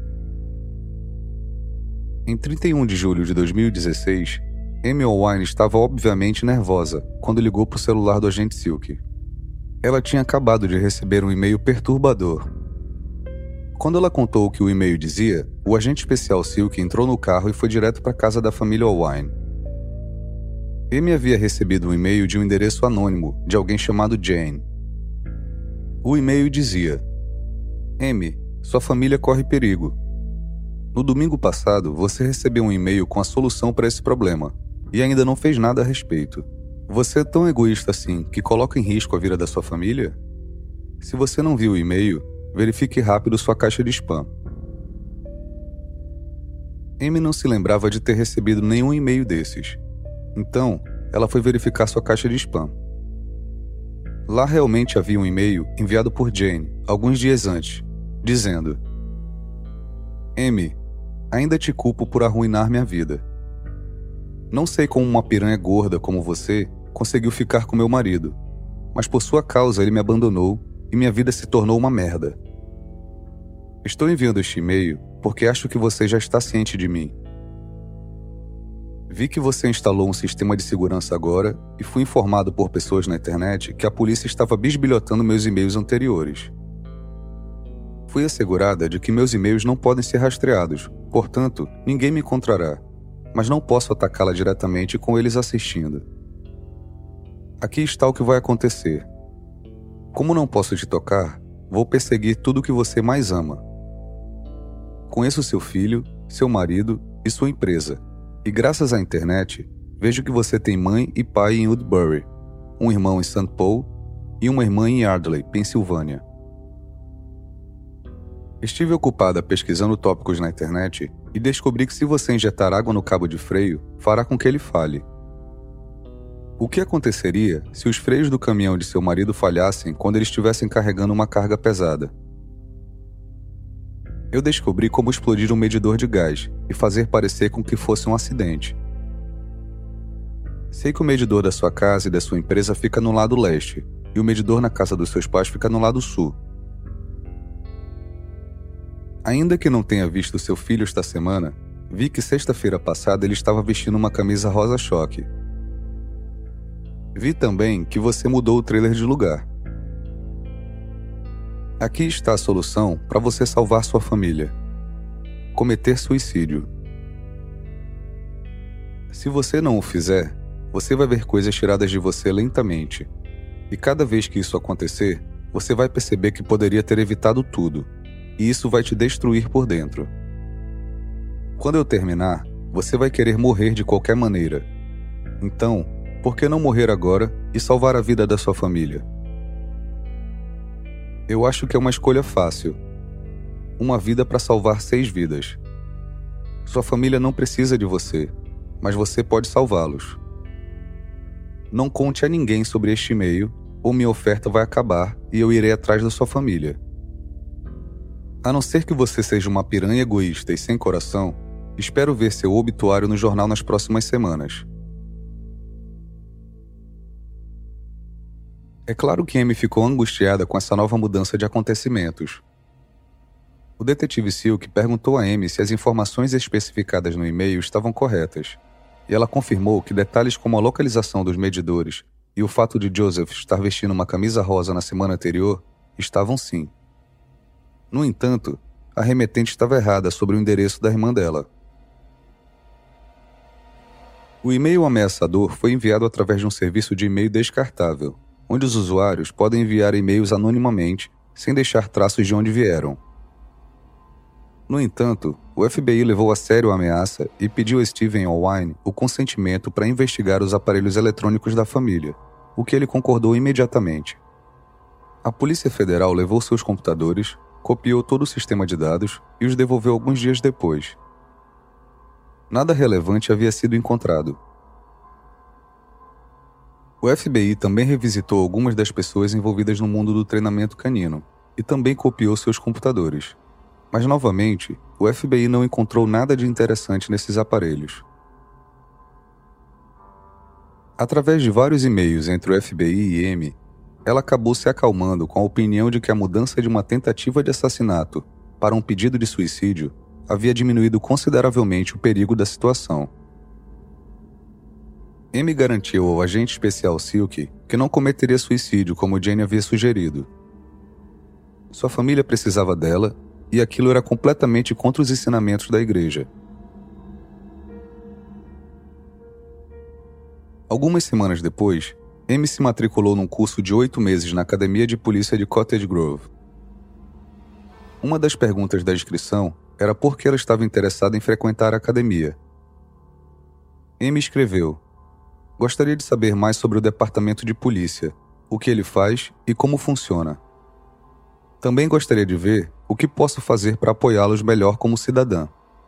Em trinta e um de julho de dois mil e dezesseis, Amy Allwine estava obviamente nervosa quando ligou para o celular do agente Silk. Ela tinha acabado de receber um e-mail perturbador. Quando ela contou o que o e-mail dizia, o agente especial Silk entrou no carro e foi direto para a casa da família Allwine. Amy havia recebido um e-mail de um endereço anônimo de alguém chamado Jane. O e-mail dizia: Amy, sua família corre perigo. No domingo passado, você recebeu um e-mail com a solução para esse problema e ainda não fez nada a respeito. Você é tão egoísta assim que coloca em risco a vida da sua família? Se você não viu o e-mail, verifique rápido sua caixa de spam. Amy não se lembrava de ter recebido nenhum e-mail desses. Então, ela foi verificar sua caixa de spam. Lá realmente havia um e-mail enviado por Jane, alguns dias antes, dizendo: Amy, ainda te culpo por arruinar minha vida. Não sei como uma piranha gorda como você conseguiu ficar com meu marido, mas por sua causa ele me abandonou e minha vida se tornou uma merda. Estou enviando este e-mail porque acho que você já está ciente de mim. Vi que você instalou um sistema de segurança agora e fui informado por pessoas na internet que a polícia estava bisbilhotando meus e-mails anteriores. Fui assegurada de que meus e-mails não podem ser rastreados, portanto, ninguém me encontrará, mas não posso atacá-la diretamente com eles assistindo. Aqui está o que vai acontecer. Como não posso te tocar, vou perseguir tudo o que você mais ama. Conheço seu filho, seu marido e sua empresa, e graças à internet, vejo que você tem mãe e pai em Woodbury, um irmão em Saint Paul e uma irmã em Yardley, Pensilvânia. Estive ocupada pesquisando tópicos na internet e descobri que se você injetar água no cabo de freio, fará com que ele falhe. O que aconteceria se os freios do caminhão de seu marido falhassem quando eles estivessem carregando uma carga pesada? Eu descobri como explodir um medidor de gás e fazer parecer com que fosse um acidente. Sei que o medidor da sua casa e da sua empresa fica no lado leste, e o medidor na casa dos seus pais fica no lado sul. Ainda que não tenha visto seu filho esta semana, vi que sexta-feira passada ele estava vestindo uma camisa rosa-choque. Vi também que você mudou o trailer de lugar. Aqui está a solução para você salvar sua família: cometer suicídio. Se você não o fizer, você vai ver coisas tiradas de você lentamente. E cada vez que isso acontecer, você vai perceber que poderia ter evitado tudo. E isso vai te destruir por dentro. Quando eu terminar, você vai querer morrer de qualquer maneira. Então, por que não morrer agora e salvar a vida da sua família? Eu acho que é uma escolha fácil. Uma vida para salvar seis vidas. Sua família não precisa de você, mas você pode salvá-los. Não conte a ninguém sobre este e-mail, ou minha oferta vai acabar e eu irei atrás da sua família. A não ser que você seja uma piranha egoísta e sem coração, espero ver seu obituário no jornal nas próximas semanas. É claro que Amy ficou angustiada com essa nova mudança de acontecimentos. O detetive Silk perguntou a Amy se as informações especificadas no e-mail estavam corretas, e ela confirmou que detalhes como a localização dos medidores e o fato de Joseph estar vestindo uma camisa rosa na semana anterior estavam sim. No entanto, a remetente estava errada sobre o endereço da irmã dela. O e-mail ameaçador foi enviado através de um serviço de e-mail descartável, onde os usuários podem enviar e-mails anonimamente, sem deixar traços de onde vieram. No entanto, o F B I levou a sério a ameaça e pediu a Steven Allwine o consentimento para investigar os aparelhos eletrônicos da família, o que ele concordou imediatamente. A Polícia Federal levou seus computadores, copiou todo o sistema de dados e os devolveu alguns dias depois. Nada relevante havia sido encontrado. O F B I também revisitou algumas das pessoas envolvidas no mundo do treinamento canino e também copiou seus computadores. Mas, novamente, o F B I não encontrou nada de interessante nesses aparelhos. Através de vários e-mails entre o F B I e Amy, ela acabou se acalmando com a opinião de que a mudança de uma tentativa de assassinato para um pedido de suicídio havia diminuído consideravelmente o perigo da situação. Amy garantiu ao agente especial Silk que não cometeria suicídio como Jane havia sugerido. Sua família precisava dela e aquilo era completamente contra os ensinamentos da igreja. Algumas semanas depois, Amy se matriculou num curso de oito meses na Academia de Polícia de Cottage Grove. Uma das perguntas da inscrição era por que ela estava interessada em frequentar a academia. Amy escreveu: "Gostaria de saber mais sobre o departamento de polícia, o que ele faz e como funciona. Também gostaria de ver o que posso fazer para apoiá-los melhor como cidadã."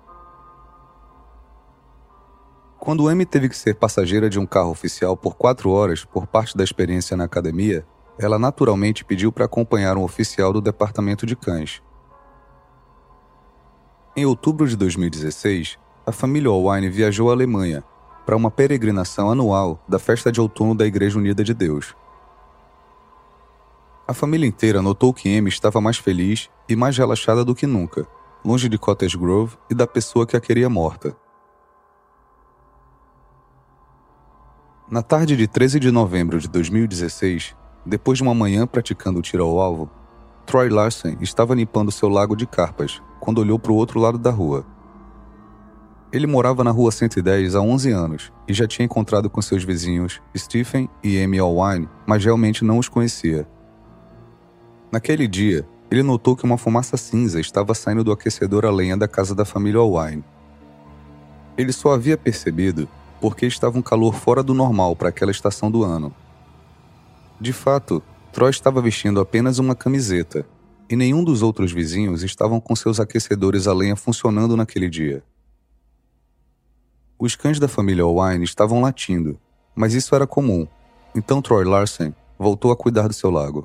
Quando Amy teve que ser passageira de um carro oficial por quatro horas por parte da experiência na academia, ela naturalmente pediu para acompanhar um oficial do departamento de cães. Em outubro de dois mil e dezesseis, a família Allwine viajou à Alemanha para uma peregrinação anual da festa de outono da Igreja Unida de Deus. A família inteira notou que Amy estava mais feliz e mais relaxada do que nunca, longe de Cottage Grove e da pessoa que a queria morta. Na tarde de treze de novembro de dois mil e dezesseis, depois de uma manhã praticando tiro ao alvo, Troy Larsen estava limpando seu lago de carpas quando olhou para o outro lado da rua. Ele morava na rua cento e dez há onze anos e já tinha encontrado com seus vizinhos Stephen e Amy Allwine, mas realmente não os conhecia. Naquele dia, ele notou que uma fumaça cinza estava saindo do aquecedor a lenha da casa da família Owain. Ele só havia percebido porque estava um calor fora do normal para aquela estação do ano. De fato, Troy estava vestindo apenas uma camiseta, e nenhum dos outros vizinhos estavam com seus aquecedores a lenha funcionando naquele dia. Os cães da família Owain estavam latindo, mas isso era comum, então Troy Larsen voltou a cuidar do seu lago.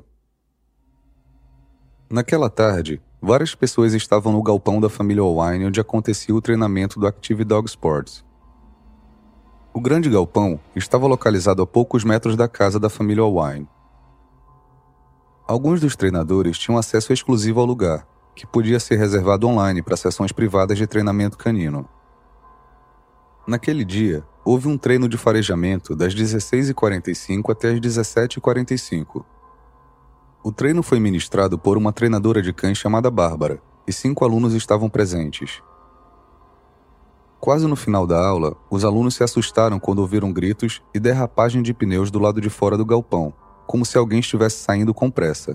Naquela tarde, várias pessoas estavam no galpão da família Owain onde acontecia o treinamento do Active Dog Sports. O grande galpão estava localizado a poucos metros da casa da família Owain. Alguns dos treinadores tinham acesso exclusivo ao lugar, que podia ser reservado online para sessões privadas de treinamento canino. Naquele dia, houve um treino de farejamento das dezesseis e quarenta e cinco até as dezessete e quarenta e cinco. O treino foi ministrado por uma treinadora de cães chamada Bárbara, e cinco alunos estavam presentes. Quase no final da aula, os alunos se assustaram quando ouviram gritos e derrapagem de pneus do lado de fora do galpão, como se alguém estivesse saindo com pressa.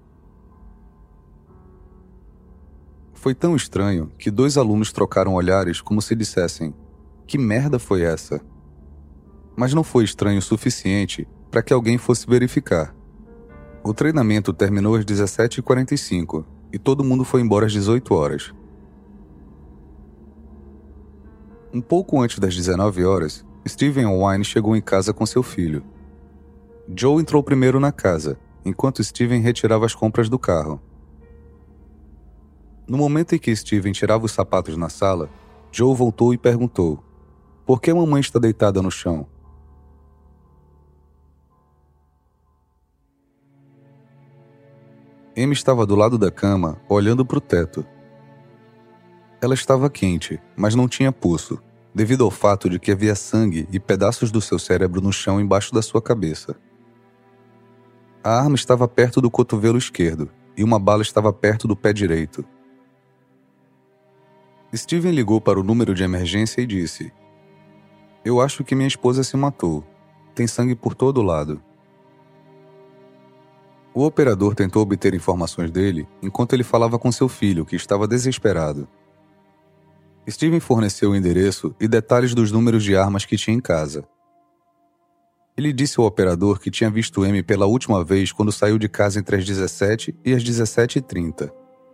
Foi tão estranho que dois alunos trocaram olhares como se dissessem: "Que merda foi essa?" Mas não foi estranho o suficiente para que alguém fosse verificar. O treinamento terminou às dezessete e quarenta e cinco e todo mundo foi embora às dezoito horas. Um pouco antes das dezenove horas, Steven Owain chegou em casa com seu filho. Joe entrou primeiro na casa, enquanto Steven retirava as compras do carro. No momento em que Steven tirava os sapatos na sala, Joe voltou e perguntou: "Por que a mamãe está deitada no chão?" Amy estava do lado da cama, olhando para o teto. Ela estava quente, mas não tinha pulso, devido ao fato de que havia sangue e pedaços do seu cérebro no chão embaixo da sua cabeça. A arma estava perto do cotovelo esquerdo e uma bala estava perto do pé direito. Steven ligou para o número de emergência e disse: "Eu acho que minha esposa se matou. Tem sangue por todo lado." O operador tentou obter informações dele enquanto ele falava com seu filho, que estava desesperado. Steven forneceu o endereço e detalhes dos números de armas que tinha em casa. Ele disse ao operador que tinha visto Amy pela última vez quando saiu de casa entre as dezessete e as dezessete e trinta.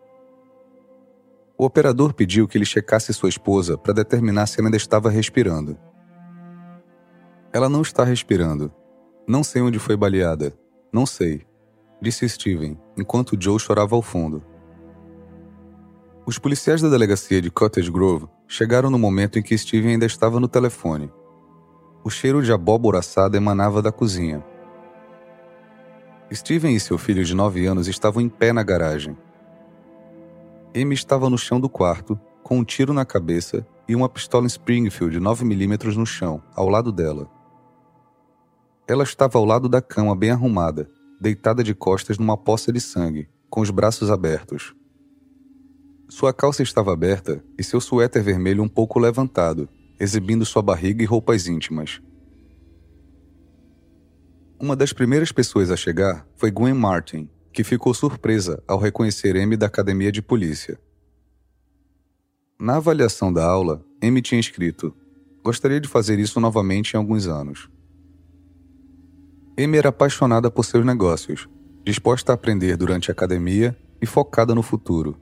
O operador pediu que ele checasse sua esposa para determinar se ela ainda estava respirando. "Ela não está respirando. Não sei onde foi baleada. Não sei", disse Steven, enquanto Joe chorava ao fundo. Os policiais da delegacia de Cottage Grove chegaram no momento em que Steven ainda estava no telefone. O cheiro de abóbora assada emanava da cozinha. Steven e seu filho de nove anos estavam em pé na garagem. Amy estava no chão do quarto, com um tiro na cabeça e uma pistola Springfield nove milímetros no chão, ao lado dela. Ela estava ao lado da cama bem arrumada, deitada de costas numa poça de sangue, com os braços abertos. Sua calça estava aberta e seu suéter vermelho um pouco levantado, exibindo sua barriga e roupas íntimas. Uma das primeiras pessoas a chegar foi Gwen Martin, que ficou surpresa ao reconhecer Amy da academia de polícia. Na avaliação da aula, Amy tinha escrito: "Gostaria de fazer isso novamente em alguns anos." Amy era apaixonada por seus negócios, disposta a aprender durante a academia e focada no futuro.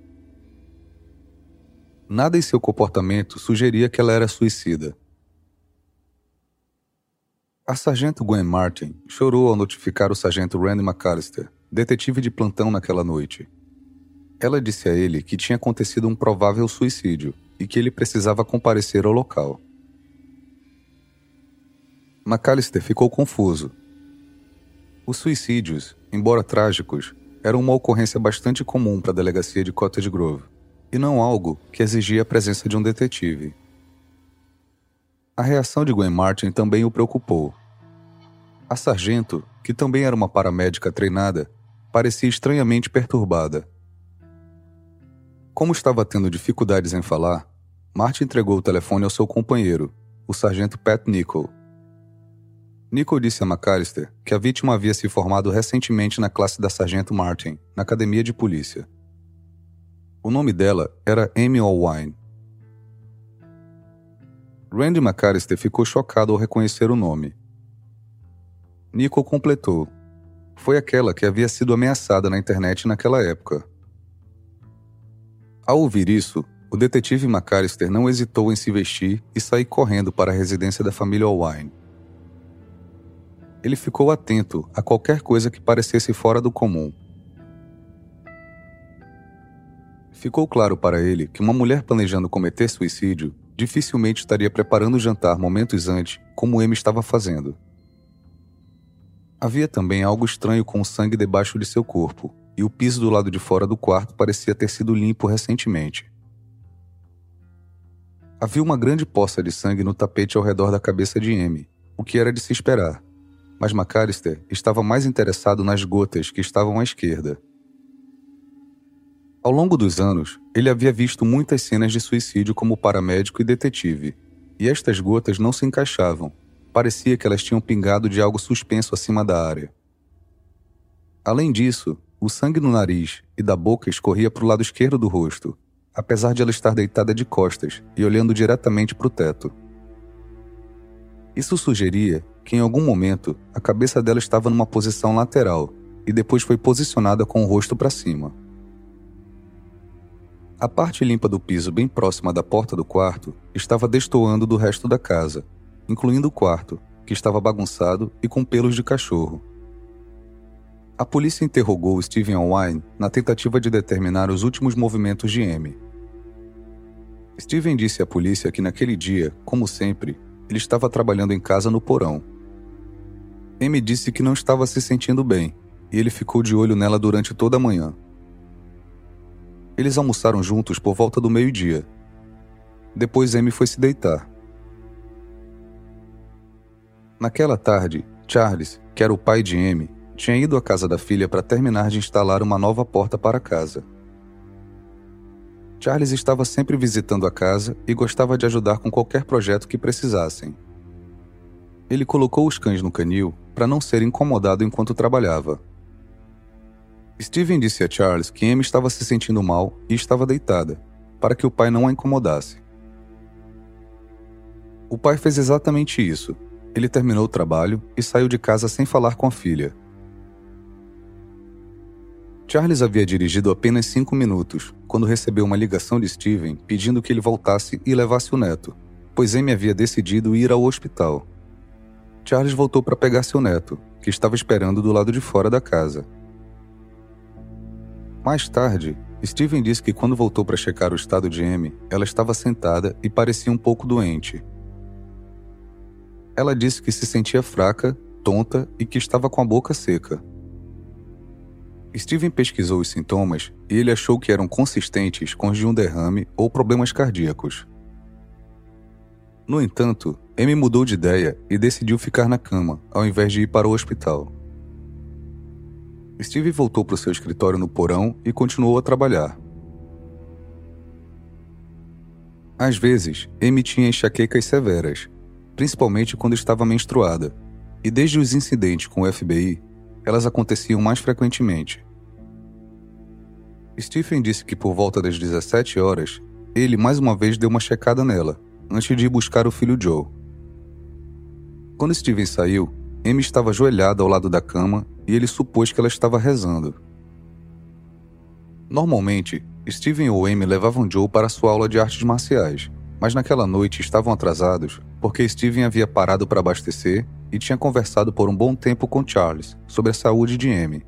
Nada em seu comportamento sugeria que ela era suicida. A sargento Gwen Martin chorou ao notificar o sargento Randy McAllister, detetive de plantão naquela noite. Ela disse a ele que tinha acontecido um provável suicídio e que ele precisava comparecer ao local. McAllister ficou confuso. Os suicídios, embora trágicos, eram uma ocorrência bastante comum para a delegacia de Cottage Grove, e não algo que exigia a presença de um detetive. A reação de Gwen Martin também o preocupou. A sargento, que também era uma paramédica treinada, parecia estranhamente perturbada. Como estava tendo dificuldades em falar, Martin entregou o telefone ao seu companheiro, o sargento Pat Nichol. Nico disse a McAllister que a vítima havia se formado recentemente na classe da Sargento Martin, na academia de polícia. O nome dela era Amy Allwine. Randy McAllister ficou chocado ao reconhecer o nome. Nico completou. Foi aquela que havia sido ameaçada na internet naquela época. Ao ouvir isso, o detetive McAllister não hesitou em se vestir e sair correndo para a residência da família Allwine. Ele ficou atento a qualquer coisa que parecesse fora do comum. Ficou claro para ele que uma mulher planejando cometer suicídio dificilmente estaria preparando o jantar momentos antes, como Amy estava fazendo. Havia também algo estranho com o sangue debaixo de seu corpo, e o piso do lado de fora do quarto parecia ter sido limpo recentemente. Havia uma grande poça de sangue no tapete ao redor da cabeça de Amy, o que era de se esperar, mas McAllister estava mais interessado nas gotas que estavam à esquerda. Ao longo dos anos, ele havia visto muitas cenas de suicídio como paramédico e detetive, e estas gotas não se encaixavam. Parecia que elas tinham pingado de algo suspenso acima da área. Além disso, o sangue no nariz e da boca escorria para o lado esquerdo do rosto, apesar de ela estar deitada de costas e olhando diretamente para o teto. Isso sugeria que em algum momento a cabeça dela estava numa posição lateral e depois foi posicionada com o rosto para cima. A parte limpa do piso bem próxima da porta do quarto estava destoando do resto da casa, incluindo o quarto, que estava bagunçado e com pelos de cachorro. A polícia interrogou Stephen Allwine na tentativa de determinar os últimos movimentos de Amy. Stephen disse à polícia que naquele dia, como sempre, ele estava trabalhando em casa no porão. Amy disse que não estava se sentindo bem, e ele ficou de olho nela durante toda a manhã. Eles almoçaram juntos por volta do meio-dia. Depois Amy foi se deitar. Naquela tarde, Charles, que era o pai de Amy, tinha ido à casa da filha para terminar de instalar uma nova porta para a casa. Charles estava sempre visitando a casa e gostava de ajudar com qualquer projeto que precisassem. Ele colocou os cães no canil para não ser incomodado enquanto trabalhava. Stephen disse a Charles que Amy estava se sentindo mal e estava deitada, para que o pai não a incomodasse. O pai fez exatamente isso. Ele terminou o trabalho e saiu de casa sem falar com a filha. Charles havia dirigido apenas cinco minutos, quando recebeu uma ligação de Stephen pedindo que ele voltasse e levasse o neto, pois Amy havia decidido ir ao hospital. Charles voltou para pegar seu neto, que estava esperando do lado de fora da casa. Mais tarde, Stephen disse que quando voltou para checar o estado de Amy, ela estava sentada e parecia um pouco doente. Ela disse que se sentia fraca, tonta e que estava com a boca seca. Stephen pesquisou os sintomas e ele achou que eram consistentes com os de um derrame ou problemas cardíacos. No entanto, Amy mudou de ideia e decidiu ficar na cama, ao invés de ir para o hospital. Steve voltou para o seu escritório no porão e continuou a trabalhar. Às vezes, Amy tinha enxaquecas severas, principalmente quando estava menstruada, e desde os incidentes com o F B I, elas aconteciam mais frequentemente. Stephen disse que por volta das dezessete horas, ele mais uma vez deu uma checada nela, antes de ir buscar o filho Joe. Quando Stephen saiu, Amy estava ajoelhada ao lado da cama e ele supôs que ela estava rezando. Normalmente, Stephen ou Amy levavam Joe para sua aula de artes marciais, mas naquela noite estavam atrasados porque Stephen havia parado para abastecer e tinha conversado por um bom tempo com Charles sobre a saúde de Amy.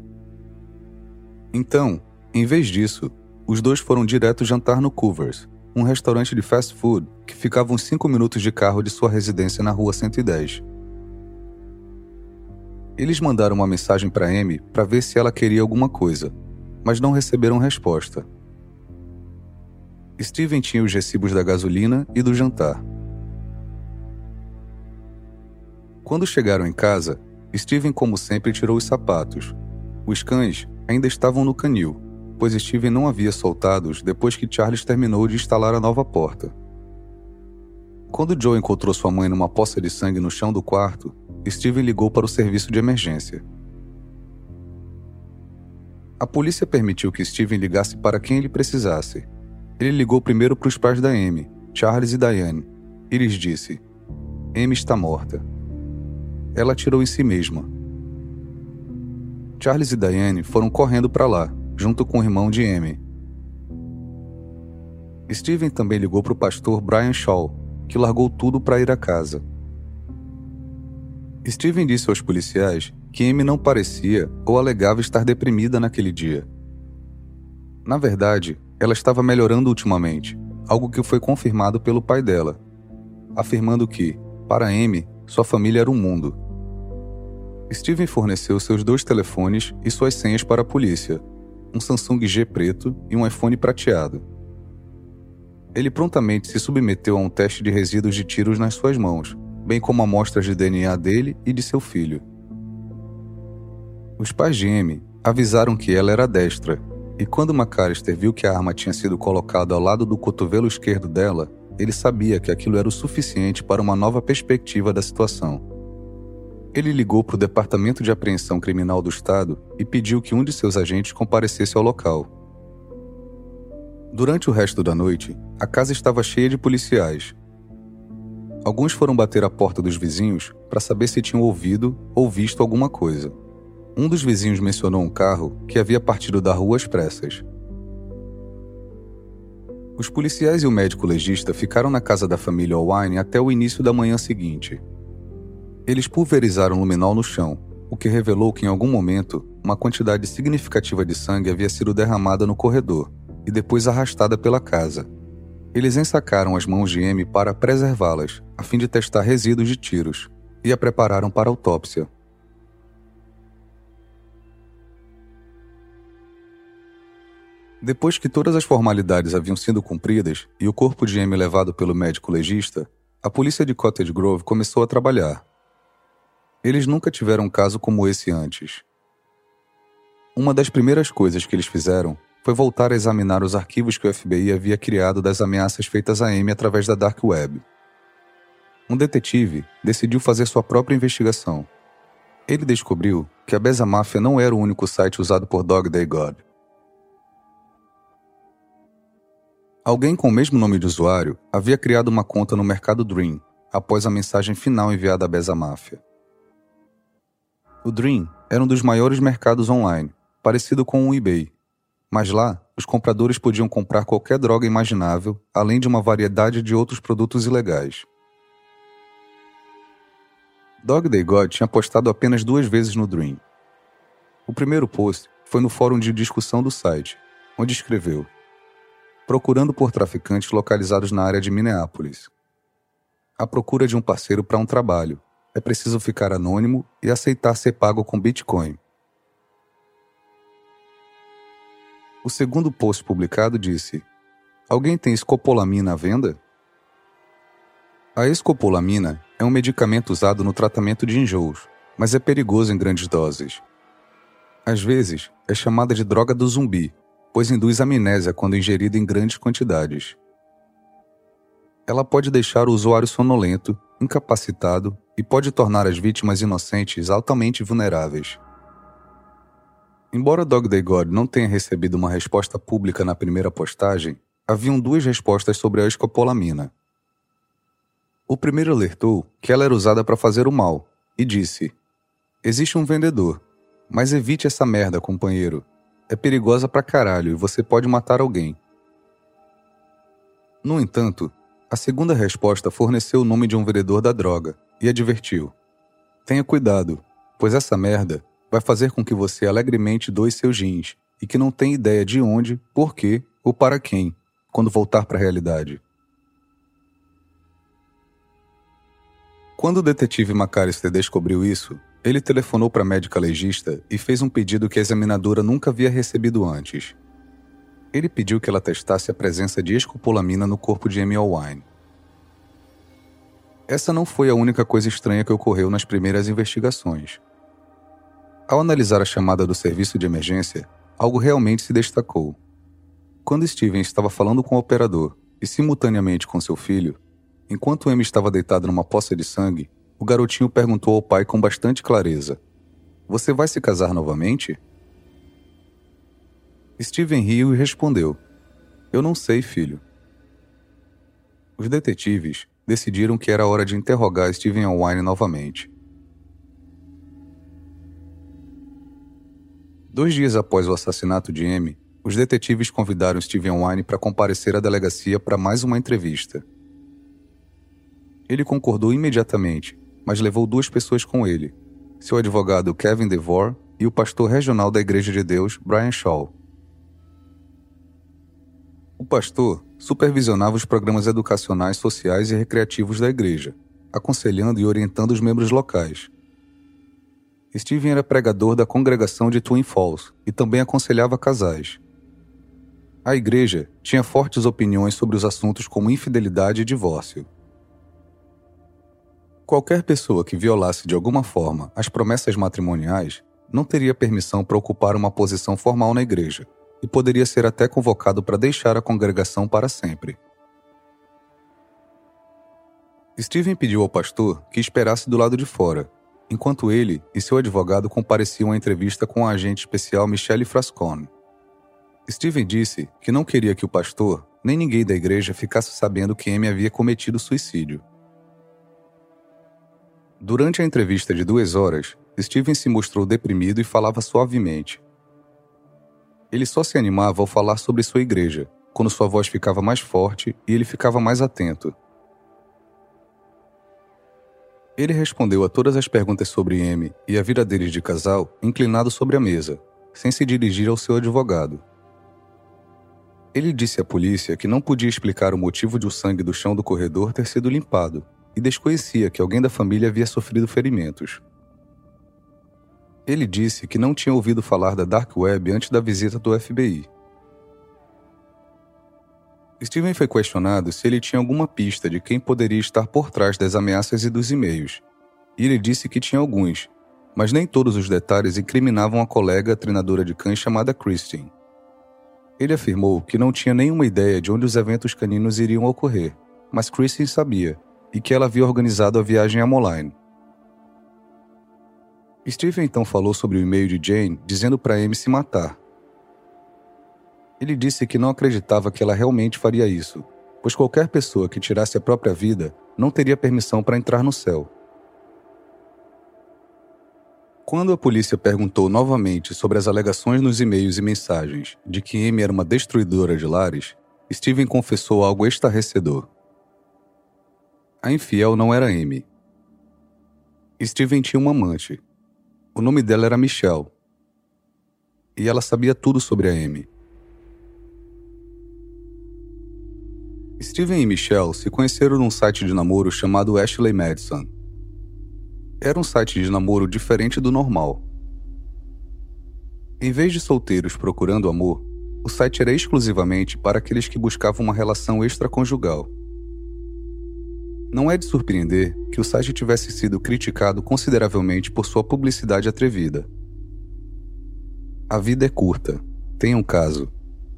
Então, em vez disso, os dois foram direto jantar no Coovers, um restaurante de fast food que ficava uns cinco minutos de carro de sua residência na rua cento e dez. Eles mandaram uma mensagem para Amy para ver se ela queria alguma coisa, mas não receberam resposta. Stephen tinha os recibos da gasolina e do jantar. Quando chegaram em casa, Stephen, como sempre, tirou os sapatos. Os cães ainda estavam no canil, pois Stephen não havia soltá-los depois que Charles terminou de instalar a nova porta. Quando Joe encontrou sua mãe numa poça de sangue no chão do quarto, Steven ligou para o serviço de emergência. A polícia permitiu que Steven ligasse para quem ele precisasse. Ele ligou primeiro para os pais da Amy, Charles e Diane, e lhes disse: Amy está morta. Ela atirou em si mesma. Charles e Diane foram correndo para lá, junto com o irmão de Amy. Steven também ligou para o pastor Brian Shaw, que largou tudo para ir à casa. Steven disse aos policiais que Amy não parecia ou alegava estar deprimida naquele dia. Na verdade, ela estava melhorando ultimamente, algo que foi confirmado pelo pai dela, afirmando que, para Amy, sua família era um mundo. Steven forneceu seus dois telefones e suas senhas para a polícia, um Samsung G preto e um iPhone prateado. Ele prontamente se submeteu a um teste de resíduos de tiros nas suas mãos, bem como amostras de D N A dele e de seu filho. Os pais de Amy avisaram que ela era destra, e quando McAllister viu que a arma tinha sido colocada ao lado do cotovelo esquerdo dela, ele sabia que aquilo era o suficiente para uma nova perspectiva da situação. Ele ligou para o Departamento de Apreensão Criminal do Estado e pediu que um de seus agentes comparecesse ao local. Durante o resto da noite, a casa estava cheia de policiais. Alguns foram bater à porta dos vizinhos para saber se tinham ouvido ou visto alguma coisa. Um dos vizinhos mencionou um carro que havia partido da rua às pressas. Os policiais e o médico legista ficaram na casa da família Owine até o início da manhã seguinte. Eles pulverizaram luminol no chão, o que revelou que em algum momento uma quantidade significativa de sangue havia sido derramada no corredor e depois arrastada pela casa. Eles ensacaram as mãos de Amy para preservá-las, a fim de testar resíduos de tiros, e a prepararam para a autópsia. Depois que todas as formalidades haviam sido cumpridas e o corpo de Amy levado pelo médico legista, a polícia de Cottage Grove começou a trabalhar. Eles nunca tiveram um caso como esse antes. Uma das primeiras coisas que eles fizeram foi voltar a examinar os arquivos que o F B I havia criado das ameaças feitas a Amy através da Dark Web. Um detetive decidiu fazer sua própria investigação. Ele descobriu que a Besamafia não era o único site usado por Dog Day God. Alguém com o mesmo nome de usuário havia criado uma conta no Mercado Dream, após a mensagem final enviada à Besamafia. O Dream era um dos maiores mercados online, parecido com o eBay, mas lá os compradores podiam comprar qualquer droga imaginável, além de uma variedade de outros produtos ilegais. Dog Day God tinha postado apenas duas vezes no Dream. O primeiro post foi no fórum de discussão do site, onde escreveu: procurando por traficantes localizados na área de Minneapolis. À procura de um parceiro para um trabalho. É preciso ficar anônimo e aceitar ser pago com Bitcoin. O segundo post publicado disse: alguém tem escopolamina à venda? A escopolamina é um medicamento usado no tratamento de enjoos, mas é perigoso em grandes doses. Às vezes, é chamada de droga do zumbi, pois induz amnésia quando ingerida em grandes quantidades. Ela pode deixar o usuário sonolento, incapacitado e pode tornar as vítimas inocentes altamente vulneráveis. Embora Dog Day God não tenha recebido uma resposta pública na primeira postagem, haviam duas respostas sobre a escopolamina. O primeiro alertou que ela era usada para fazer o mal e disse: existe um vendedor, mas evite essa merda, companheiro. É perigosa pra caralho e você pode matar alguém. No entanto, a segunda resposta forneceu o nome de um vendedor da droga e advertiu: tenha cuidado, pois essa merda vai fazer com que você alegremente doe seus rins e que não tenha ideia de onde, por quê ou para quem, quando voltar para a realidade. Quando o detetive McAllister descobriu isso, ele telefonou para a médica legista e fez um pedido que a examinadora nunca havia recebido antes. Ele pediu que ela testasse a presença de escopolamina no corpo de Amy Owine. Essa não foi a única coisa estranha que ocorreu nas primeiras investigações. Ao analisar a chamada do serviço de emergência, algo realmente se destacou. Quando Steven estava falando com o operador e simultaneamente com seu filho, enquanto Amy estava deitada numa poça de sangue, o garotinho perguntou ao pai com bastante clareza: "Você vai se casar novamente?" Steven riu e respondeu: "Eu não sei, filho." Os detetives decidiram que era hora de interrogar Stephen Alwine novamente. Dois dias após o assassinato de Amy, os detetives convidaram Stephen Alwine para comparecer à delegacia para mais uma entrevista. Ele concordou imediatamente, mas levou duas pessoas com ele, seu advogado Kevin DeVore e o pastor regional da Igreja de Deus, Brian Shaw. O pastor supervisionava os programas educacionais, sociais e recreativos da igreja, aconselhando e orientando os membros locais. Stephen era pregador da congregação de Twin Falls e também aconselhava casais. A igreja tinha fortes opiniões sobre os assuntos como infidelidade e divórcio. Qualquer pessoa que violasse de alguma forma as promessas matrimoniais não teria permissão para ocupar uma posição formal na igreja e poderia ser até convocado para deixar a congregação para sempre. Stephen pediu ao pastor que esperasse do lado de fora, enquanto ele e seu advogado compareciam à entrevista com a agente especial Michelle Frascone. Stephen disse que não queria que o pastor, nem ninguém da igreja ficasse sabendo que Amy havia cometido suicídio. Durante a entrevista de duas horas, Stephen se mostrou deprimido e falava suavemente. Ele só se animava ao falar sobre sua igreja, quando sua voz ficava mais forte e ele ficava mais atento. Ele respondeu a todas as perguntas sobre Amy e a vida deles de casal, inclinado sobre a mesa, sem se dirigir ao seu advogado. Ele disse à polícia que não podia explicar o motivo de o sangue do chão do corredor ter sido limpado e desconhecia que alguém da família havia sofrido ferimentos. Ele disse que não tinha ouvido falar da Dark Web antes da visita do F B I. Stephen foi questionado se ele tinha alguma pista de quem poderia estar por trás das ameaças e dos e-mails, e ele disse que tinha alguns, mas nem todos os detalhes incriminavam a colega treinadora de cães chamada Christine. Ele afirmou que não tinha nenhuma ideia de onde os eventos caninos iriam ocorrer, mas Christine sabia, e que ela havia organizado a viagem a Moline. Stephen então falou sobre o e-mail de Jane dizendo para Amy se matar. Ele disse que não acreditava que ela realmente faria isso, pois qualquer pessoa que tirasse a própria vida não teria permissão para entrar no céu. Quando a polícia perguntou novamente sobre as alegações nos e-mails e mensagens de que Amy era uma destruidora de lares, Stephen confessou algo estarrecedor. A infiel não era Amy. Stephen tinha uma amante. O nome dela era Michelle. E ela sabia tudo sobre a Amy. Stephen e Michelle se conheceram num site de namoro chamado Ashley Madison. Era um site de namoro diferente do normal. Em vez de solteiros procurando amor, o site era exclusivamente para aqueles que buscavam uma relação extraconjugal. Não é de surpreender que o site tivesse sido criticado consideravelmente por sua publicidade atrevida. A vida é curta. Tenha um caso.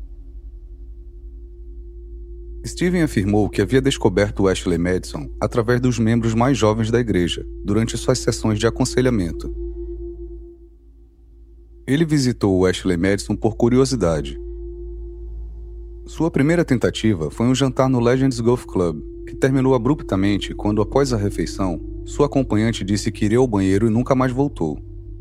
Stephen afirmou que havia descoberto o Ashley Madison através dos membros mais jovens da igreja, durante suas sessões de aconselhamento. Ele visitou o Ashley Madison por curiosidade. Sua primeira tentativa foi um jantar no Legends Golf Club, que terminou abruptamente quando, após a refeição, sua acompanhante disse que iria ao banheiro e nunca mais voltou.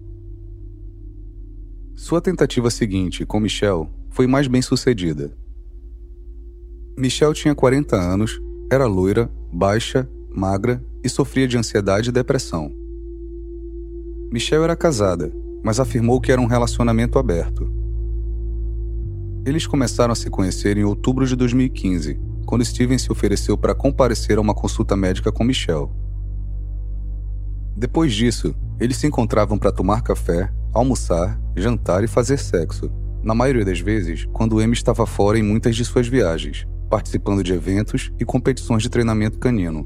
Sua tentativa seguinte, com Michelle, foi mais bem sucedida. Michelle tinha quarenta anos, era loira, baixa, magra e sofria de ansiedade e depressão. Michelle era casada, mas afirmou que era um relacionamento aberto. Eles começaram a se conhecer em outubro de dois mil e quinze, quando Stephen se ofereceu para comparecer a uma consulta médica com Michelle. Depois disso, eles se encontravam para tomar café, almoçar, jantar e fazer sexo, na maioria das vezes quando Amy estava fora em muitas de suas viagens, participando de eventos e competições de treinamento canino.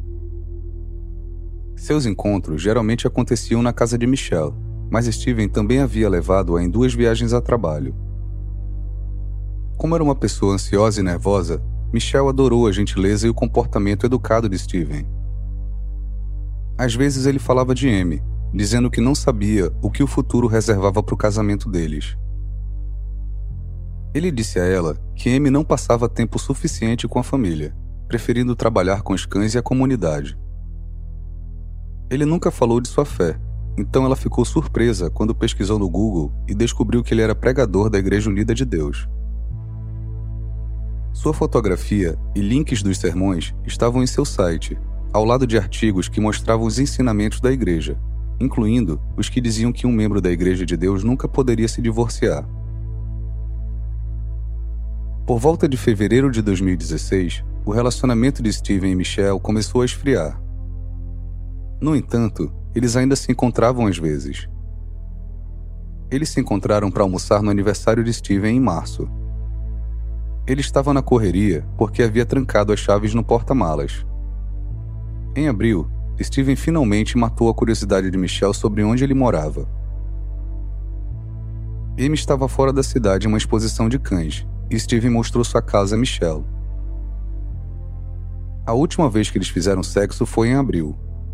Seus encontros geralmente aconteciam na casa de Michelle, mas Stephen também havia levado-a em duas viagens a trabalho. Como era uma pessoa ansiosa e nervosa, Michelle adorou a gentileza e o comportamento educado de Stephen. Às vezes ele falava de Amy, dizendo que não sabia o que o futuro reservava para o casamento deles. Ele disse a ela que Amy não passava tempo suficiente com a família, preferindo trabalhar com os cães e a comunidade. Ele nunca falou de sua fé, então ela ficou surpresa quando pesquisou no Google e descobriu que ele era pregador da Igreja Unida de Deus. Sua fotografia e links dos sermões estavam em seu site, ao lado de artigos que mostravam os ensinamentos da igreja, incluindo os que diziam que um membro da Igreja de Deus nunca poderia se divorciar. Por volta de fevereiro de dois mil e dezesseis, o relacionamento de Steven e Michelle começou a esfriar. No entanto, eles ainda se encontravam às vezes. Eles se encontraram para almoçar no aniversário de Steven em março. Ele estava na correria porque havia trancado as chaves no porta-malas. Em abril, Steven finalmente matou a curiosidade de Michelle sobre onde ele morava. Amy estava fora da cidade em uma exposição de cães, e Steven mostrou sua casa a Michelle. A última vez que eles fizeram sexo foi em abril.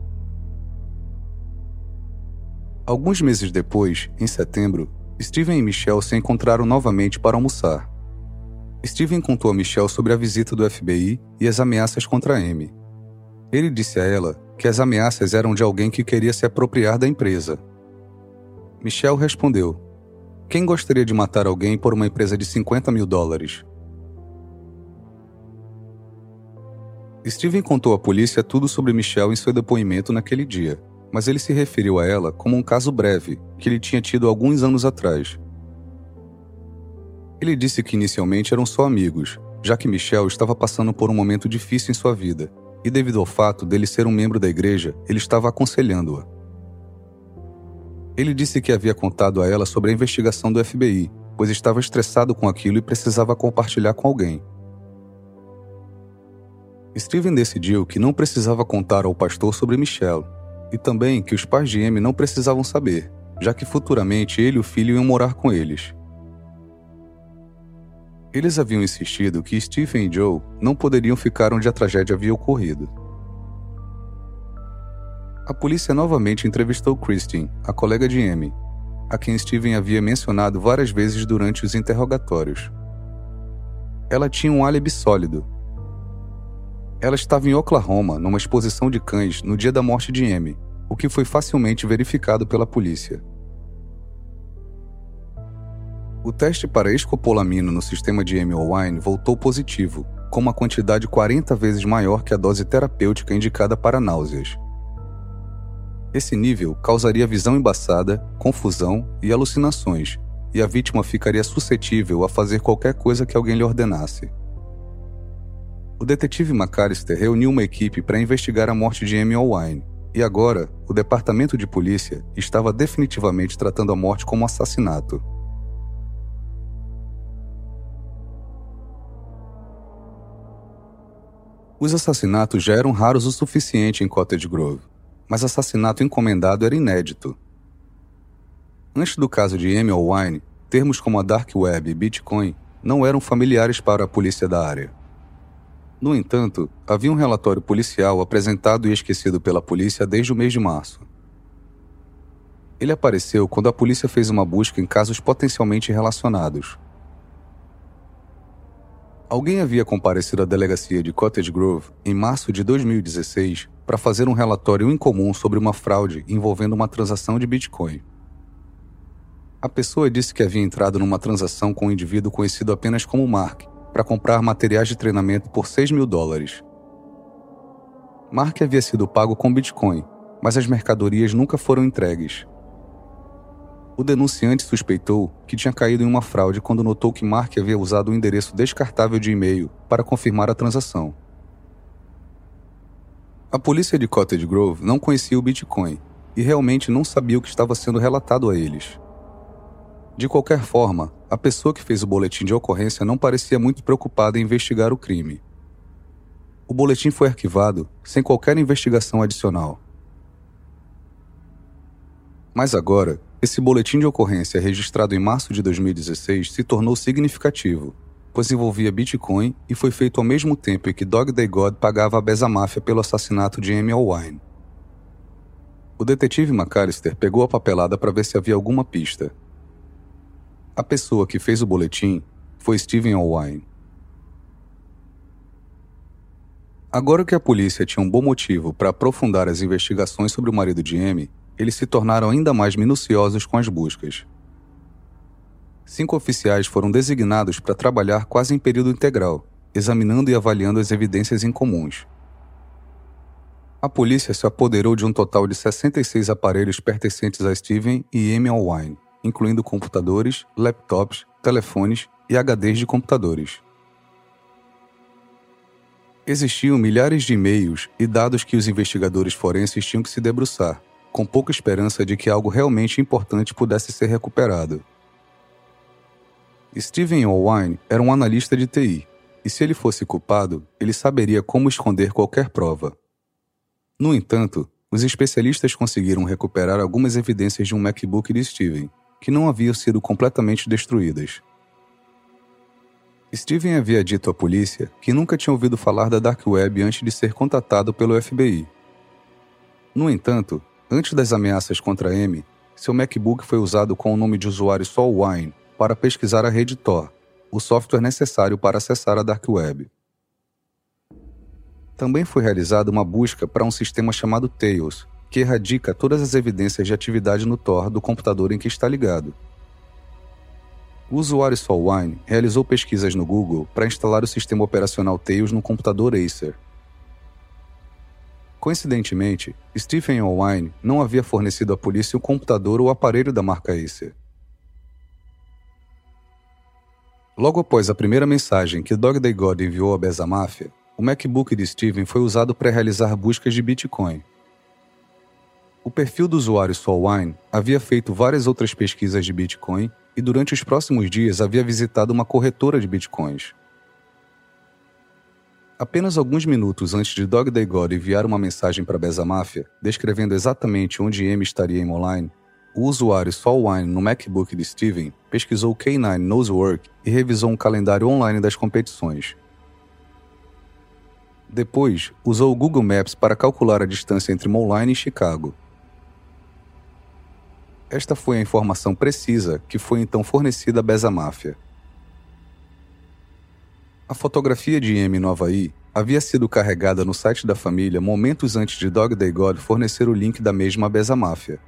Alguns meses depois, em setembro, Steven e Michelle se encontraram novamente para almoçar. Steven contou a Michelle sobre a visita do F B I e as ameaças contra Amy. Ele disse a ela que as ameaças eram de alguém que queria se apropriar da empresa. Michelle respondeu: "Quem gostaria de matar alguém por uma empresa de cinquenta mil dólares?" Steven contou à polícia tudo sobre Michelle em seu depoimento naquele dia, mas ele se referiu a ela como um caso breve que ele tinha tido alguns anos atrás. Ele disse que inicialmente eram só amigos, já que Michelle estava passando por um momento difícil em sua vida, e devido ao fato dele ser um membro da igreja, ele estava aconselhando-a. Ele disse que havia contado a ela sobre a investigação do F B I, pois estava estressado com aquilo e precisava compartilhar com alguém. Steven decidiu que não precisava contar ao pastor sobre Michelle, e também que os pais de Amy não precisavam saber, já que futuramente ele e o filho iam morar com eles. Eles haviam insistido que Stephen e Joe não poderiam ficar onde a tragédia havia ocorrido. A polícia novamente entrevistou Christine, a colega de Amy, a quem Steven havia mencionado várias vezes durante os interrogatórios. Ela tinha um álibi sólido. Ela estava em Oklahoma, numa exposição de cães, no dia da morte de Amy, o que foi facilmente verificado pela polícia. O teste para escopolamina no sistema de Amy Owen voltou positivo, com uma quantidade quarenta vezes maior que a dose terapêutica indicada para náuseas. Esse nível causaria visão embaçada, confusão e alucinações, e a vítima ficaria suscetível a fazer qualquer coisa que alguém lhe ordenasse. O detetive McAllister reuniu uma equipe para investigar a morte de Amy Owen, e agora o departamento de polícia estava definitivamente tratando a morte como assassinato. Os assassinatos já eram raros o suficiente em Cottage Grove, mas assassinato encomendado era inédito. Antes do caso de Amy Owen, termos como a Dark Web e Bitcoin não eram familiares para a polícia da área. No entanto, havia um relatório policial apresentado e esquecido pela polícia desde o mês de março. Ele apareceu quando a polícia fez uma busca em casos potencialmente relacionados. Alguém havia comparecido à delegacia de Cottage Grove em março de dois mil e dezesseis para fazer um relatório incomum sobre uma fraude envolvendo uma transação de Bitcoin. A pessoa disse que havia entrado numa transação com um indivíduo conhecido apenas como Mark para comprar materiais de treinamento por seis mil dólares. Mark havia sido pago com Bitcoin, mas as mercadorias nunca foram entregues. O denunciante suspeitou que tinha caído em uma fraude quando notou que Mark havia usado um endereço descartável de e-mail para confirmar a transação. A polícia de Cottage Grove não conhecia o Bitcoin e realmente não sabia o que estava sendo relatado a eles. De qualquer forma, a pessoa que fez o boletim de ocorrência não parecia muito preocupada em investigar o crime. O boletim foi arquivado sem qualquer investigação adicional. Mas agora, esse boletim de ocorrência registrado em março de dois mil e dezesseis se tornou significativo, pois envolvia Bitcoin e foi feito ao mesmo tempo em que Dog Day God pagava a Beza Máfia pelo assassinato de Amy Owen. O detetive McAllister pegou a papelada para ver se havia alguma pista. A pessoa que fez o boletim foi Stephen O'Wine. Agora que a polícia tinha um bom motivo para aprofundar as investigações sobre o marido de Amy, eles se tornaram ainda mais minuciosos com as buscas. Cinco oficiais foram designados para trabalhar quase em período integral, examinando e avaliando as evidências incomuns. A polícia se apoderou de um total de sessenta e seis aparelhos pertencentes a Stephen e Amy O'Wine, incluindo computadores, laptops, telefones e H Ds de computadores. Existiam milhares de e-mails e dados que os investigadores forenses tinham que se debruçar, com pouca esperança de que algo realmente importante pudesse ser recuperado. Stephen O'Wine era um analista de T I, e se ele fosse culpado, ele saberia como esconder qualquer prova. No entanto, os especialistas conseguiram recuperar algumas evidências de um MacBook de Stephen, que não haviam sido completamente destruídas. Stephen havia dito à polícia que nunca tinha ouvido falar da Dark Web antes de ser contatado pelo F B I. No entanto, antes das ameaças contra Amy, seu MacBook foi usado com o nome de usuário Saul Wine para pesquisar a rede Tor, o software necessário para acessar a Dark Web. Também foi realizada uma busca para um sistema chamado Tails, que erradica todas as evidências de atividade no Tor do computador em que está ligado. O usuário Saul Wine realizou pesquisas no Google para instalar o sistema operacional Tails no computador Acer. Coincidentemente, Stephen O'Wine não havia fornecido à polícia o computador ou aparelho da marca Acer. Logo após a primeira mensagem que Dog Day God enviou à Beza Máfia, o MacBook de Stephen foi usado para realizar buscas de Bitcoin. O perfil do usuário Saul Wine havia feito várias outras pesquisas de Bitcoin e durante os próximos dias havia visitado uma corretora de Bitcoins. Apenas alguns minutos antes de Dog Day God enviar uma mensagem para a Beza Máfia, descrevendo exatamente onde Amy estaria em online, o usuário Saul Wine no MacBook de Stephen pesquisou K nove Knows Work e revisou um calendário online das competições. Depois, usou o Google Maps para calcular a distância entre Moline e Chicago. Esta foi a informação precisa que foi então fornecida à Beza Máfia. A fotografia de Amy no Havaí havia sido carregada no site da família momentos antes de Dog Day God fornecer o link da mesma à Beza Máfia.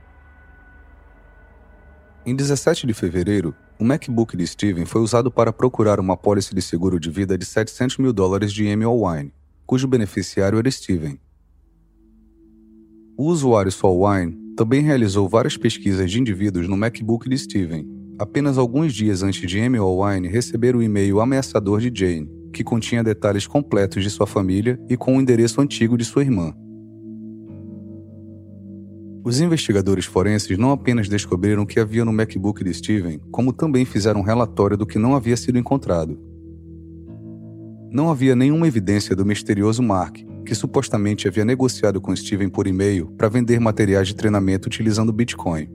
Em dezessete de fevereiro, o MacBook de Stephen foi usado para procurar uma apólice de seguro de vida de setecentos mil dólares de Amy O'Wine, cujo beneficiário era Stephen. O usuário Saul Wine também realizou várias pesquisas de indivíduos no MacBook de Stephen, apenas alguns dias antes de Amy O'Wine receber o e-mail ameaçador de Jane, que continha detalhes completos de sua família e com o endereço antigo de sua irmã. Os investigadores forenses não apenas descobriram o que havia no MacBook de Stephen, como também fizeram um relatório do que não havia sido encontrado. Não havia nenhuma evidência do misterioso Mark, que supostamente havia negociado com Stephen por e-mail para vender materiais de treinamento utilizando Bitcoin.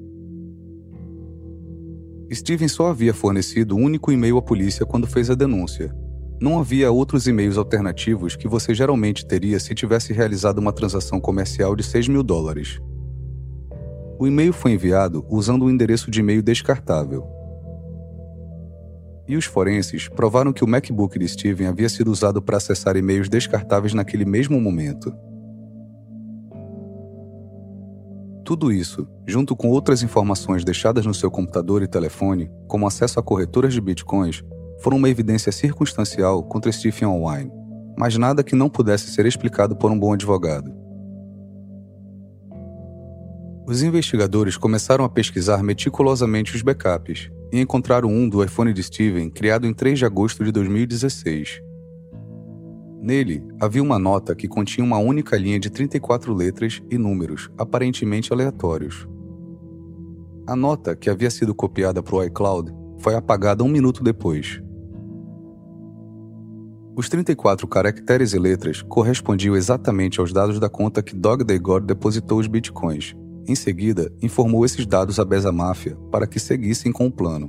Stephen só havia fornecido um único e-mail à polícia quando fez a denúncia. Não havia outros e-mails alternativos que você geralmente teria se tivesse realizado uma transação comercial de seis mil dólares. O e-mail foi enviado usando um endereço de e-mail descartável. E os forenses provaram que o MacBook de Stephen havia sido usado para acessar e-mails descartáveis naquele mesmo momento. Tudo isso, junto com outras informações deixadas no seu computador e telefone, como acesso a corretoras de bitcoins, foram uma evidência circunstancial contra Stephen O'Wine, mas nada que não pudesse ser explicado por um bom advogado. Os investigadores começaram a pesquisar meticulosamente os backups e encontraram um do iPhone de Stephen criado em três de agosto de dois mil e dezesseis. Nele, havia uma nota que continha uma única linha de trinta e quatro letras e números, aparentemente aleatórios. A nota, que havia sido copiada para o iCloud, foi apagada um minuto depois. Os trinta e quatro caracteres e letras correspondiam exatamente aos dados da conta que Dog Day God depositou os bitcoins. Em seguida, informou esses dados à Beza Máfia para que seguissem com o plano.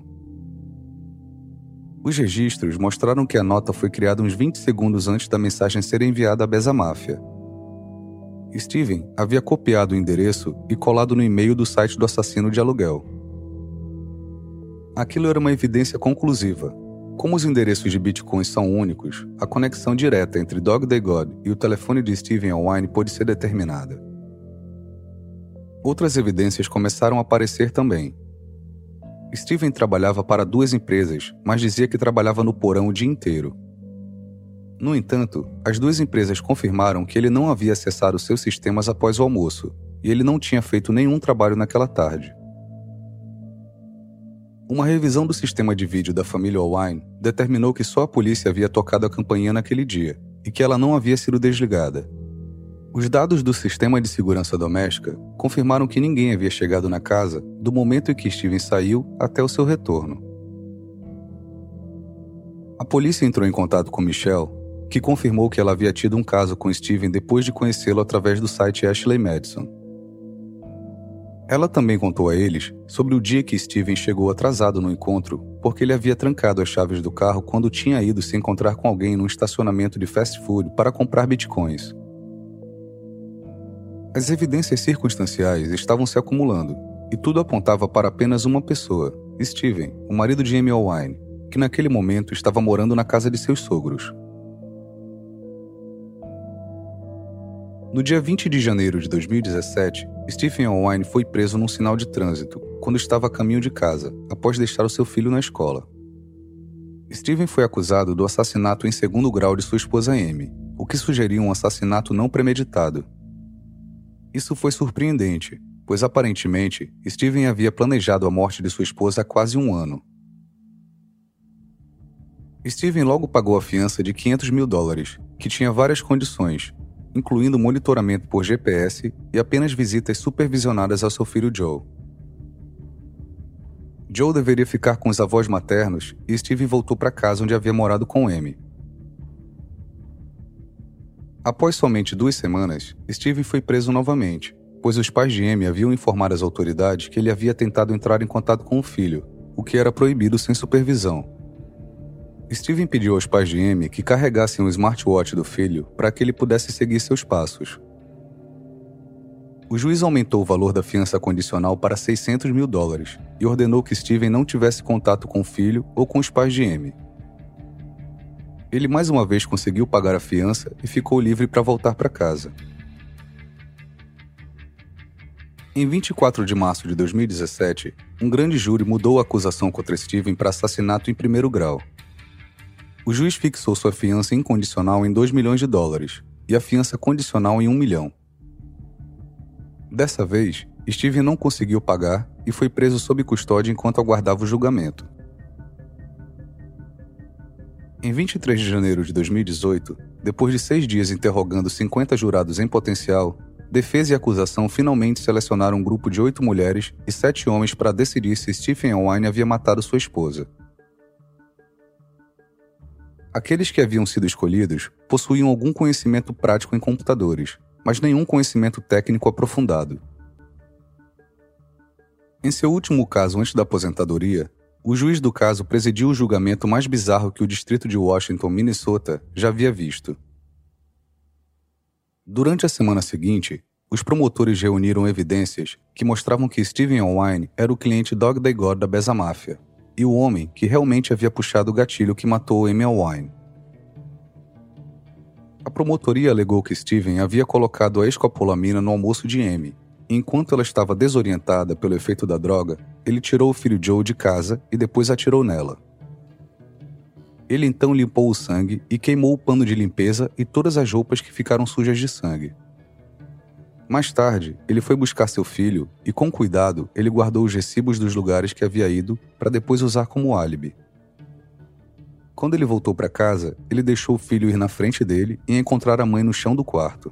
Os registros mostraram que a nota foi criada uns vinte segundos antes da mensagem ser enviada à Beza Máfia. Steven havia copiado o endereço e colado no e-mail do site do assassino de aluguel. Aquilo era uma evidência conclusiva. Como os endereços de bitcoins são únicos, a conexão direta entre Dog Day God e o telefone de Steven Allwine pôde ser determinada. Outras evidências começaram a aparecer também. Steven trabalhava para duas empresas, mas dizia que trabalhava no porão o dia inteiro. No entanto, as duas empresas confirmaram que ele não havia acessado seus sistemas após o almoço, e ele não tinha feito nenhum trabalho naquela tarde. Uma revisão do sistema de vídeo da família Allwine determinou que só a polícia havia tocado a campainha naquele dia, e que ela não havia sido desligada. Os dados do sistema de segurança doméstica confirmaram que ninguém havia chegado na casa do momento em que Steven saiu até o seu retorno. A polícia entrou em contato com Michelle, que confirmou que ela havia tido um caso com Steven depois de conhecê-lo através do site Ashley Madison. Ela também contou a eles sobre o dia que Steven chegou atrasado no encontro porque ele havia trancado as chaves do carro quando tinha ido se encontrar com alguém num estacionamento de fast food para comprar bitcoins. As evidências circunstanciais estavam se acumulando, e tudo apontava para apenas uma pessoa, Steven, o marido de Amy Allwine, que naquele momento estava morando na casa de seus sogros. No dia vinte de janeiro de dois mil e dezessete, Steven Allwine foi preso num sinal de trânsito, quando estava a caminho de casa, após deixar o seu filho na escola. Steven foi acusado do assassinato em segundo grau de sua esposa Amy, o que sugeria um assassinato não premeditado. Isso foi surpreendente, pois aparentemente Steven havia planejado a morte de sua esposa há quase um ano. Steven logo pagou a fiança de quinhentos mil dólares, que tinha várias condições, incluindo monitoramento por G P S e apenas visitas supervisionadas ao seu filho Joe. Joe deveria ficar com os avós maternos e Steven voltou para casa onde havia morado com Amy. Após somente duas semanas, Steven foi preso novamente, pois os pais de Amy haviam informado as autoridades que ele havia tentado entrar em contato com o filho, o que era proibido sem supervisão. Steven pediu aos pais de Amy que carregassem o smartwatch do filho para que ele pudesse seguir seus passos. O juiz aumentou o valor da fiança condicional para seiscentos mil dólares e ordenou que Steven não tivesse contato com o filho ou com os pais de Amy. Ele mais uma vez conseguiu pagar a fiança e ficou livre para voltar para casa. Em vinte e quatro de março de dois mil e dezessete, um grande júri mudou a acusação contra Steven para assassinato em primeiro grau. O juiz fixou sua fiança incondicional em dois milhões de dólares e a fiança condicional em um milhão. Dessa vez, Steven não conseguiu pagar e foi preso sob custódia enquanto aguardava o julgamento. Em vinte e três de janeiro de dois mil e dezoito, depois de seis dias interrogando cinquenta jurados em potencial, defesa e acusação finalmente selecionaram um grupo de oito mulheres e sete homens para decidir se Steven Allwine havia matado sua esposa. Aqueles que haviam sido escolhidos possuíam algum conhecimento prático em computadores, mas nenhum conhecimento técnico aprofundado. Em seu último caso antes da aposentadoria, o juiz do caso presidiu o julgamento mais bizarro que o distrito de Washington, Minnesota, já havia visto. Durante a semana seguinte, os promotores reuniram evidências que mostravam que Steven Allwine era o cliente Dog Day God da Beza Máfia e o homem que realmente havia puxado o gatilho que matou Amy Allwine. A promotoria alegou que Steven havia colocado a escopolamina no almoço de Amy, e enquanto ela estava desorientada pelo efeito da droga, ele tirou o filho Joe de casa e depois atirou nela. Ele então limpou o sangue e queimou o pano de limpeza e todas as roupas que ficaram sujas de sangue. Mais tarde, ele foi buscar seu filho e, com cuidado, ele guardou os recibos dos lugares que havia ido para depois usar como álibi. Quando ele voltou para casa, ele deixou o filho ir na frente dele e encontrar a mãe no chão do quarto.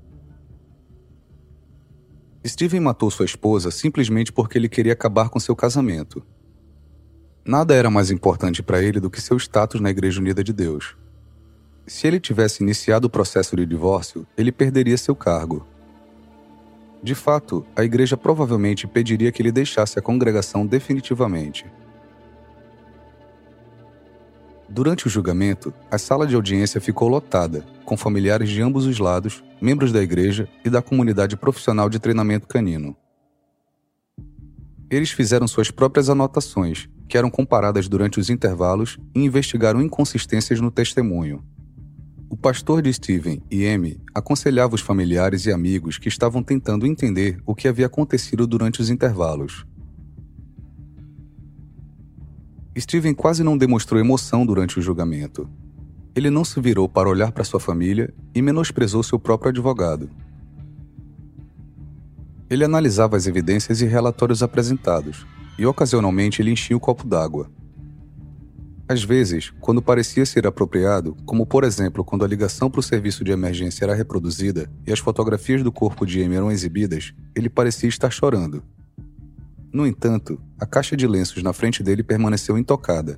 Steven matou sua esposa simplesmente porque ele queria acabar com seu casamento. Nada era mais importante para ele do que seu status na Igreja Unida de Deus. Se ele tivesse iniciado o processo de divórcio, ele perderia seu cargo. De fato, a igreja provavelmente pediria que ele deixasse a congregação definitivamente. Durante o julgamento, a sala de audiência ficou lotada, com familiares de ambos os lados, membros da igreja e da comunidade profissional de treinamento canino. Eles fizeram suas próprias anotações, que eram comparadas durante os intervalos, e investigaram inconsistências no testemunho. O pastor de Steven e Amy aconselhava os familiares e amigos que estavam tentando entender o que havia acontecido durante os intervalos. Steven quase não demonstrou emoção durante o julgamento. Ele não se virou para olhar para sua família e menosprezou seu próprio advogado. Ele analisava as evidências e relatórios apresentados, e ocasionalmente ele enchia o copo d'água. Às vezes, quando parecia ser apropriado, como por exemplo quando a ligação para o serviço de emergência era reproduzida e as fotografias do corpo de Amy eram exibidas, ele parecia estar chorando. No entanto, a caixa de lenços na frente dele permaneceu intocada.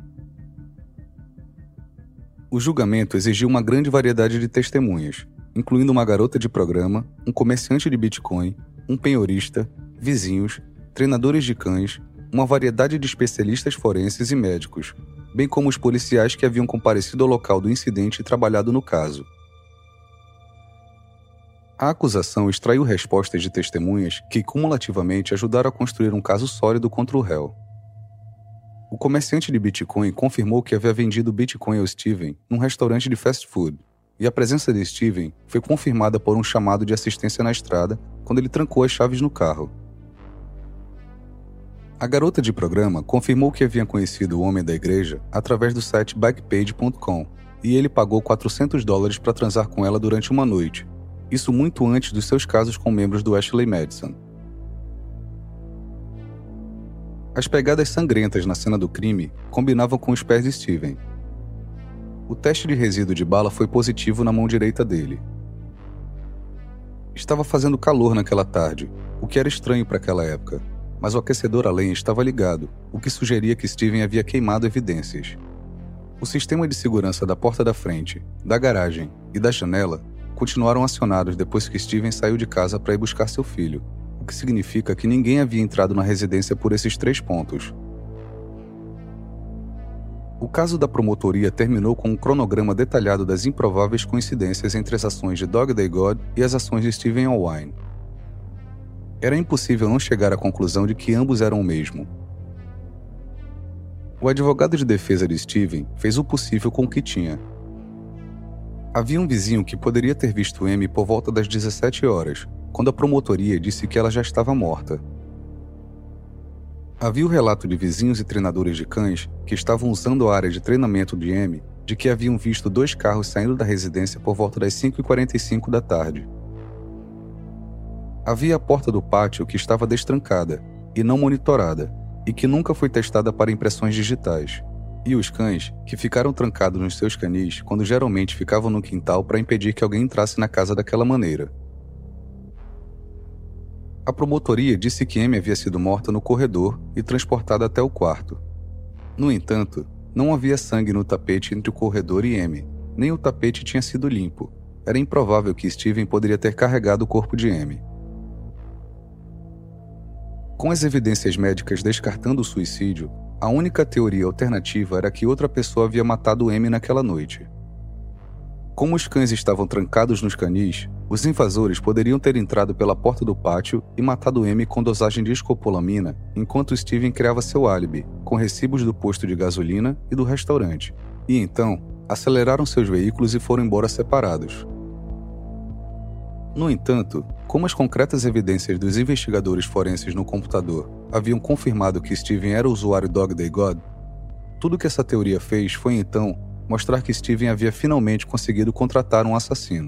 O julgamento exigiu uma grande variedade de testemunhas, incluindo uma garota de programa, um comerciante de Bitcoin, um penhorista, vizinhos, treinadores de cães, uma variedade de especialistas forenses e médicos, bem como os policiais que haviam comparecido ao local do incidente e trabalhado no caso. A acusação extraiu respostas de testemunhas que cumulativamente ajudaram a construir um caso sólido contra o réu. O comerciante de Bitcoin confirmou que havia vendido Bitcoin ao Steven num restaurante de fast food, e a presença de Steven foi confirmada por um chamado de assistência na estrada quando ele trancou as chaves no carro. A garota de programa confirmou que havia conhecido o homem da igreja através do site backpage ponto com e ele pagou quatrocentos dólares para transar com ela durante uma noite, isso muito antes dos seus casos com membros do Ashley Madison. As pegadas sangrentas na cena do crime combinavam com os pés de Steven. O teste de resíduo de bala foi positivo na mão direita dele. Estava fazendo calor naquela tarde, o que era estranho para aquela época, mas o aquecedor a lenha estava ligado, o que sugeria que Steven havia queimado evidências. O sistema de segurança da porta da frente, da garagem e da janela continuaram acionados depois que Steven saiu de casa para ir buscar seu filho, o que significa que ninguém havia entrado na residência por esses três pontos. O caso da promotoria terminou com um cronograma detalhado das improváveis coincidências entre as ações de Dog Day God e as ações de Steven Allwine. Era impossível não chegar à conclusão de que ambos eram o mesmo. O advogado de defesa de Steven fez o possível com o que tinha. Havia um vizinho que poderia ter visto Amy por volta das dezessete horas, quando a promotoria disse que ela já estava morta. Havia o relato de vizinhos e treinadores de cães que estavam usando a área de treinamento de Amy de que haviam visto dois carros saindo da residência por volta das cinco e quarenta e cinco da tarde. Havia a porta do pátio que estava destrancada e não monitorada e que nunca foi testada para impressões digitais, e os cães que ficaram trancados nos seus canis quando geralmente ficavam no quintal para impedir que alguém entrasse na casa daquela maneira. A promotoria disse que Amy havia sido morta no corredor e transportada até o quarto. No entanto, não havia sangue no tapete entre o corredor e Amy, nem o tapete tinha sido limpo. Era improvável que Steven poderia ter carregado o corpo de Amy. Com as evidências médicas descartando o suicídio, a única teoria alternativa era que outra pessoa havia matado Amy naquela noite. Como os cães estavam trancados nos canis, os invasores poderiam ter entrado pela porta do pátio e matado Amy com dosagem de escopolamina, enquanto Steven criava seu álibi, com recibos do posto de gasolina e do restaurante, e então aceleraram seus veículos e foram embora separados. No entanto, como as concretas evidências dos investigadores forenses no computador haviam confirmado que Steven era o usuário Dog Day God, tudo que essa teoria fez foi então mostrar que Steven havia finalmente conseguido contratar um assassino.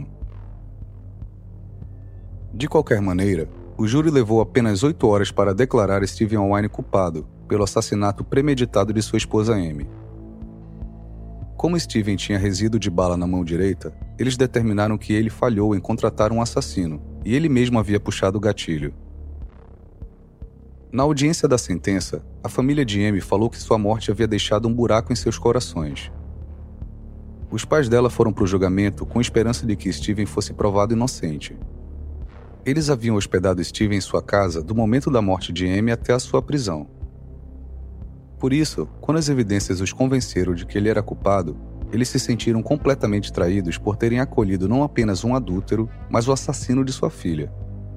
De qualquer maneira, o júri levou apenas oito horas para declarar Steven Allwine culpado pelo assassinato premeditado de sua esposa Amy. Como Steven tinha resíduo de bala na mão direita, eles determinaram que ele falhou em contratar um assassino, e ele mesmo havia puxado o gatilho. Na audiência da sentença, a família de Amy falou que sua morte havia deixado um buraco em seus corações. Os pais dela foram para o julgamento com esperança de que Steven fosse provado inocente. Eles haviam hospedado Steven em sua casa do momento da morte de Amy até a sua prisão. Por isso, quando as evidências os convenceram de que ele era culpado, eles se sentiram completamente traídos por terem acolhido não apenas um adúltero, mas o assassino de sua filha.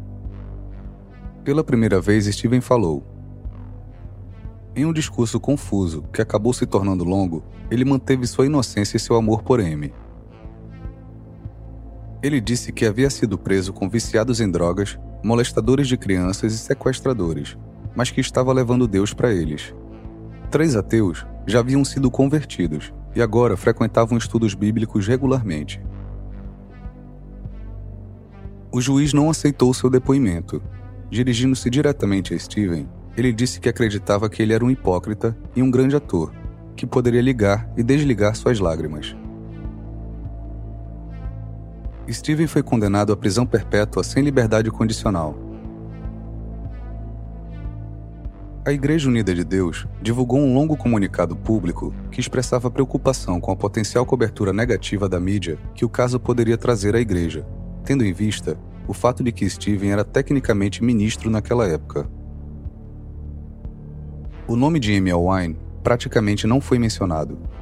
Pela primeira vez, Steven falou. Em um discurso confuso, que acabou se tornando longo, ele manteve sua inocência e seu amor por Amy. Ele disse que havia sido preso com viciados em drogas, molestadores de crianças e sequestradores, mas que estava levando Deus para eles. Três ateus já haviam sido convertidos e agora frequentavam estudos bíblicos regularmente. O juiz não aceitou seu depoimento. Dirigindo-se diretamente a Steven, ele disse que acreditava que ele era um hipócrita e um grande ator, que poderia ligar e desligar suas lágrimas. Steven foi condenado à prisão perpétua sem liberdade condicional. A Igreja Unida de Deus divulgou um longo comunicado público que expressava preocupação com a potencial cobertura negativa da mídia que o caso poderia trazer à Igreja, tendo em vista o fato de que Steven era tecnicamente ministro naquela época. O nome de Amy Allwine praticamente não foi mencionado,